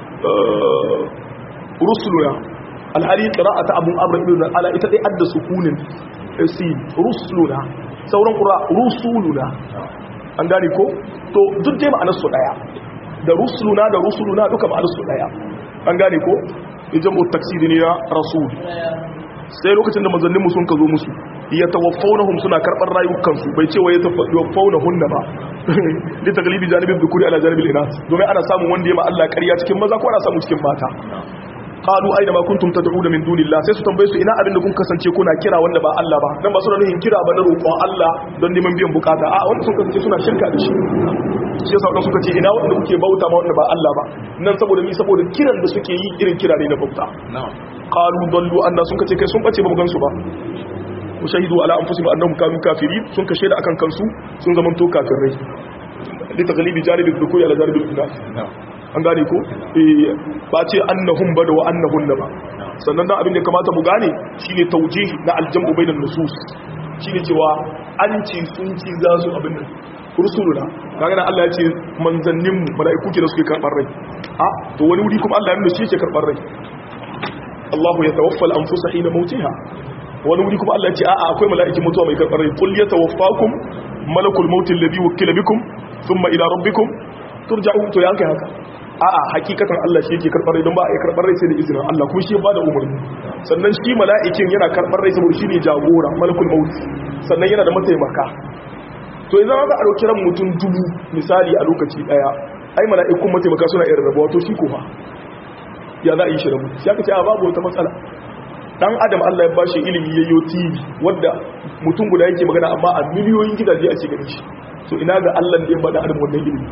rusuluna alhali qira'ata abu amr ibn al-ala ita dai adda sukunin sin rusuluna sauran qira rusuluna an gane ko to duk dai ma'anar su daya da rusuluna duka ma'anar su daya an gane ko ijamu taksiri ne na rasul sai lokacin da manzanninmu sun ka zo musu ya tawaffaunahum suna karɓar rayukansu bai ce wa ya tawaffaunahunna ba li taglibi janibin dhukuri ala janibil inas domin ana samun wanda ya ma Allah ƙarya cikin maza ko ana samu cikin mata qalu aina ma kuntum tad'una min dunillah sai su tambaye su ina abin da kun kasance kuna kira wanda ba Allah ba dan ba su da nuhin kira ba na roƙon Allah don neman biyan bukata a wanda sun kasance suna shirka da shi shi yasa wadanda suka ce ina wanda kuke bauta ma wanda ba Allah ba nan saboda mi saboda kiran da suke yi irin kira ne na bauta qalu dallu anna sun kace kai sun bace ba mu gansu ba wa shahidu ala anfusihim annahum kanu kafirin sun kashe da akan kansu sun zaman to kafirai li taghlibi janibi dhukuri ala janibi al-inas an gane ko ba ce annahum ba da wa annahun ba sannan dan abin da kamata mu gane shine tawjih na aljamu bainan nusus shine cewa an ce sun ci za su abin nan rusuluna kaga nan Allah ya ce manzannin mu malaiku ke da suke karbar rai to wani wuri kuma Allah ya nuna shi yake karbar rai Allahu yatawaffa al-anfusa hina mautiha wani wuri kuma Allah ya ce akwai malaikin mutuwa mai karbar rai qul yatawaffakum malakul maut alladhi wukila bikum thumma ila rabbikum turja'un to yankai haka hakikatan Allah shi yake karbar rai don ba a karbar rai sai da izinin Allah kuma shi ya bada umarni sannan shi mala'ikin yana karbar rai saboda shi ne jagora malakul maut sannan yana da mataimaka to idan aka dauki ran mutum dubu misali a lokaci daya ai mala'ikun mataimaka suna irin rabuwa to shi ko fa ya za a yi shi rabu sai aka ce babu wata matsala dan adam Allah ya bashi ilimi yayyo TV wanda mutum guda yake magana amma a miliyoyin gidaje a cikin shi to ina ga Allah da ya bada adam wannan ilimi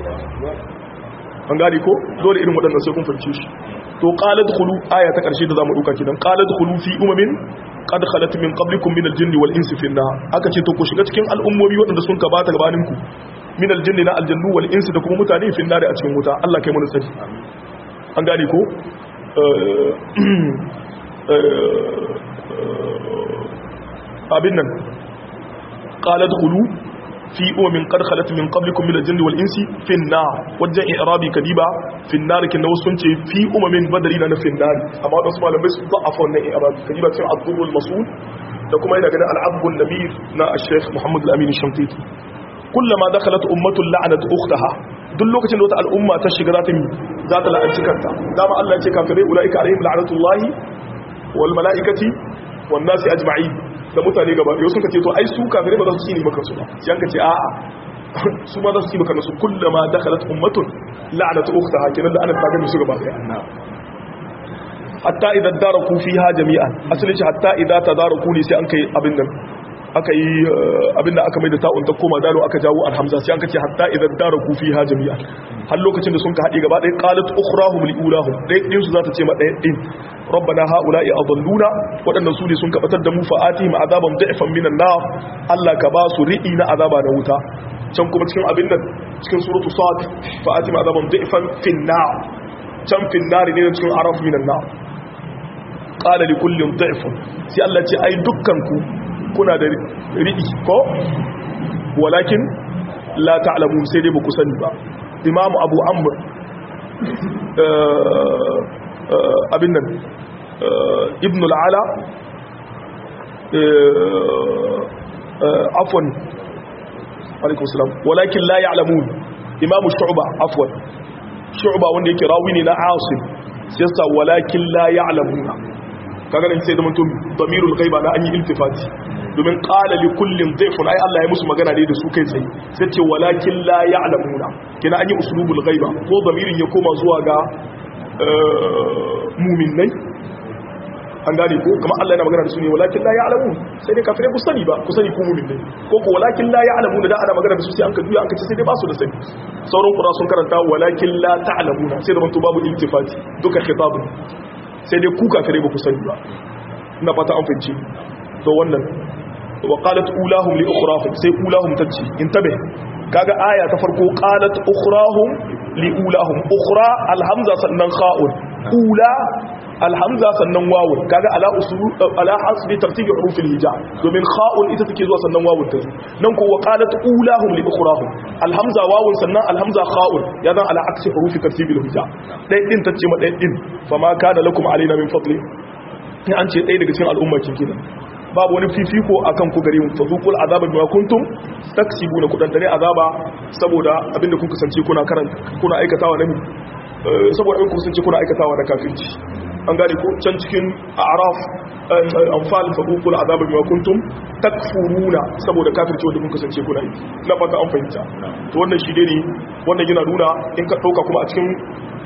an gane ko dole irin waɗannan sai kun fahimce shi to qalat khulu aya ta karshe da zamu duka kidan qalat khulu fi umamin qad khalat min qablikum min al-jinni wal insi fi an-nar aka ce to ku shiga cikin al'ummomi waɗanda sun gabata gabanin ku min al-jinni na aljannu wal insi da kuma mutane fi an-nar a cikin wuta Allah kai mu sani an gane ko abin nan qalat khulu fi umin qad khalat min qablikum min al-jinni wal insi fi an-nar wajen i'rabi kadiba fi an-nar kin wasu sun ce fi umamin badalina na fi an-nar amma wasu malamai su da'afa wannan i'rabi kadiba cikin ad-durr al-masul da kuma yana ganin al-abd an-namir na al-sheikh Muhammad al-Amin al-Shamtiti kullama dakhalat ummatun la'anat ukhtaha duk lokacin da wata al'umma ta shiga za ta la'anci kanta dama Allah ya ce kafirai ulaika alaihim la'natullahi wal mala'ikati wan nasi ajma'in da mutane gaba yau suka ce to ai su kafirai ba za su tsini maka su ba sai an ka ce a'a su ma za su tsini maka su kullama dakhalat ummatun la'nat ukhtaha kenan da ana tsaga su gaba daya hatta idan daraku fiha jami'an asali ce hatta idan tadaraku ne sai an kai abin nan aka yi abinda aka mai da ta'un ta koma dalo aka jawo alhamza sai an kace hatta idan daraku fiha jami'an har lokacin da sun ka haɗe gaba ɗaya qalat ukhrahum liulahum dai din su za ta ce ma ɗaya din rabbana haula'i adalluna waɗannan su ne sun kabatar da mu fa'atihim azaban da'ifan minan nar Allah ka ba su ri'i na azaba na wuta can kuma cikin abin nan cikin suratu sad fa'atihim azaban da'ifan fin nar can fin nar ne cikin araf minan nar qala li kullin da'ifun sai Allah ce ai dukkan ku kuna da riɗi ko walakin la ta'lamun sai dai ba ku sani ba imamu abu amr abin nan ibn al'ala afwan alaikum salam walakin la ya'lamun imamu shu'ba afwan shu'ba wanda yake rawi ne na asim sai sa walakin la ya'lamuna kaga nan sai da mutum damirul ghaiba na an yi iltifati domin qala li kullin dhayfun ai Allah ya musu magana ne da su kai tsaye sai ce walakin la ya'lamuna kina an yi uslubul ghaiba ko damirin ya koma zuwa ga mu'minai an gane ko kuma Allah yana magana da su ne walakin la ya'lamun sai dai kafirai ku sani ba ku sani ku mu'minai ko ko walakin la ya'lamuna da ana magana da su sai an ka juya an ka ce sai dai ba su da sani sauran qura sun karanta walakin la ta'lamuna sai da manto babu iltifati duka khitab sai dai ku kafirai ba ku sani ba ina fata an fahimci to wannan wa qalat ulahum li ukhrahum sai ulahum tace intabe kaga aya ta farko qalat ukhrahum li ulahum ukhra alhamza sannan kha'un ula alhamza sannan wawun kaga ala usulu ala hasbi tartibi huruf alhija domin kha'un ita take zuwa sannan wawun ta nan ko wa qalat ulahum li ukhrahum alhamza wawun sannan alhamza kha'un ya zan ala aksi huruf tartibi alhija dai din tace ma dai din fama kana lakum alaina min fadli in an ce dai daga cikin al'umma kin babu wani fifiko akan ku gare mu fazuqul azaba bima kuntum taksibuna ku dandane azaba saboda abinda kun kasance kuna aikatawa ne saboda kun kasance kuna aikatawa da kafirci an gane ko can cikin a'raf anfal fazuqul azaba bima kuntum takfuruna saboda kafirci wanda kun kasance kuna yi na fata an fahimta to wannan shi dai ne wannan yana nuna in ka dauka kuma a cikin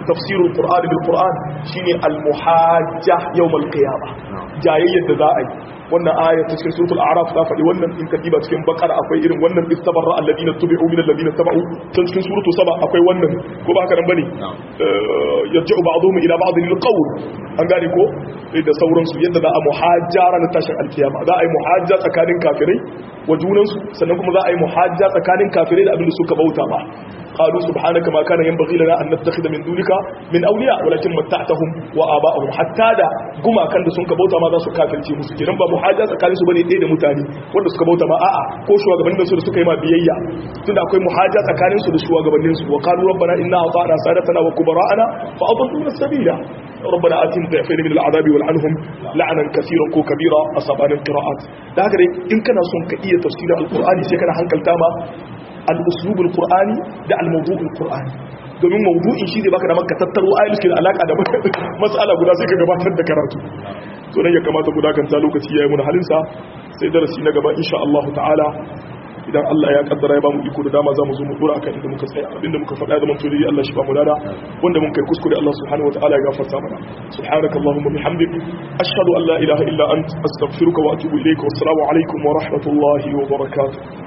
tafsirul qur'an bil qur'an shine al muhajja yawm al qiyamah jayayyar da za a yi wannan aya ta cikin suratul a'raf ta faɗi wannan in ka diba cikin bakara akwai irin wannan istabarra alladina tubi'u min alladina tabu can cikin suratul saba akwai wannan ko ba haka nan bane yarji'u ba'dhum ila ba'd lil qawl an gane ko da sauransu yadda za a muhajjara na tashin alkiyama za a yi muhajja tsakanin kafirai wa junansu sannan kuma za a yi muhajja tsakanin kafirai da abin da suka bauta ba قالوا سبحانك ما كان ينبغي لنا أن نتخذ من دونك من أولياء ولكن متعتهم وآباءهم حتى دا كما كان da sun kabauta ma za su kafirce musu kenan ba muhaja tsakanin su bane ɗaya da mutane wanda suka bauta ma a'a ko shugabannin su da suka yi ma biyayya tunda akwai muhaja tsakanin su da shugabannin su wa qalu rabbana inna ata'na sadatana wa kubara'ana fa adalluna sabila rabbana atina dha'fayn min al'adabi wal'anhum la'nan kaseeran ko kabira asabanin qira'at da haka dai in kana son ka iya tafsirin alqur'ani sai kana hankalta ma al-uslubul qur'ani da al-mawdu'ul qur'ani domin mawdu'in shi ne baka da maka tattaro ayoyi da alaka da mas'ala guda sai ka gabatar da karatu to nan ya kamata guda kan ta lokaci yayi mun halin sa sai darasi na gaba insha Allah ta'ala idan Allah ya kaddara ya bamu iko da dama zamu zo mu dora akan inda muka tsaya abinda muka faɗa da mun turi Allah shi ba mu dada wanda mun kai kuskure Allah subhanahu wa ta'ala ya gafarta mana subhanakallahumma bihamdik ashhadu an la ilaha illa ant astaghfiruka wa atubu ilayka wassalamu alaikum wa rahmatullahi wa barakatuh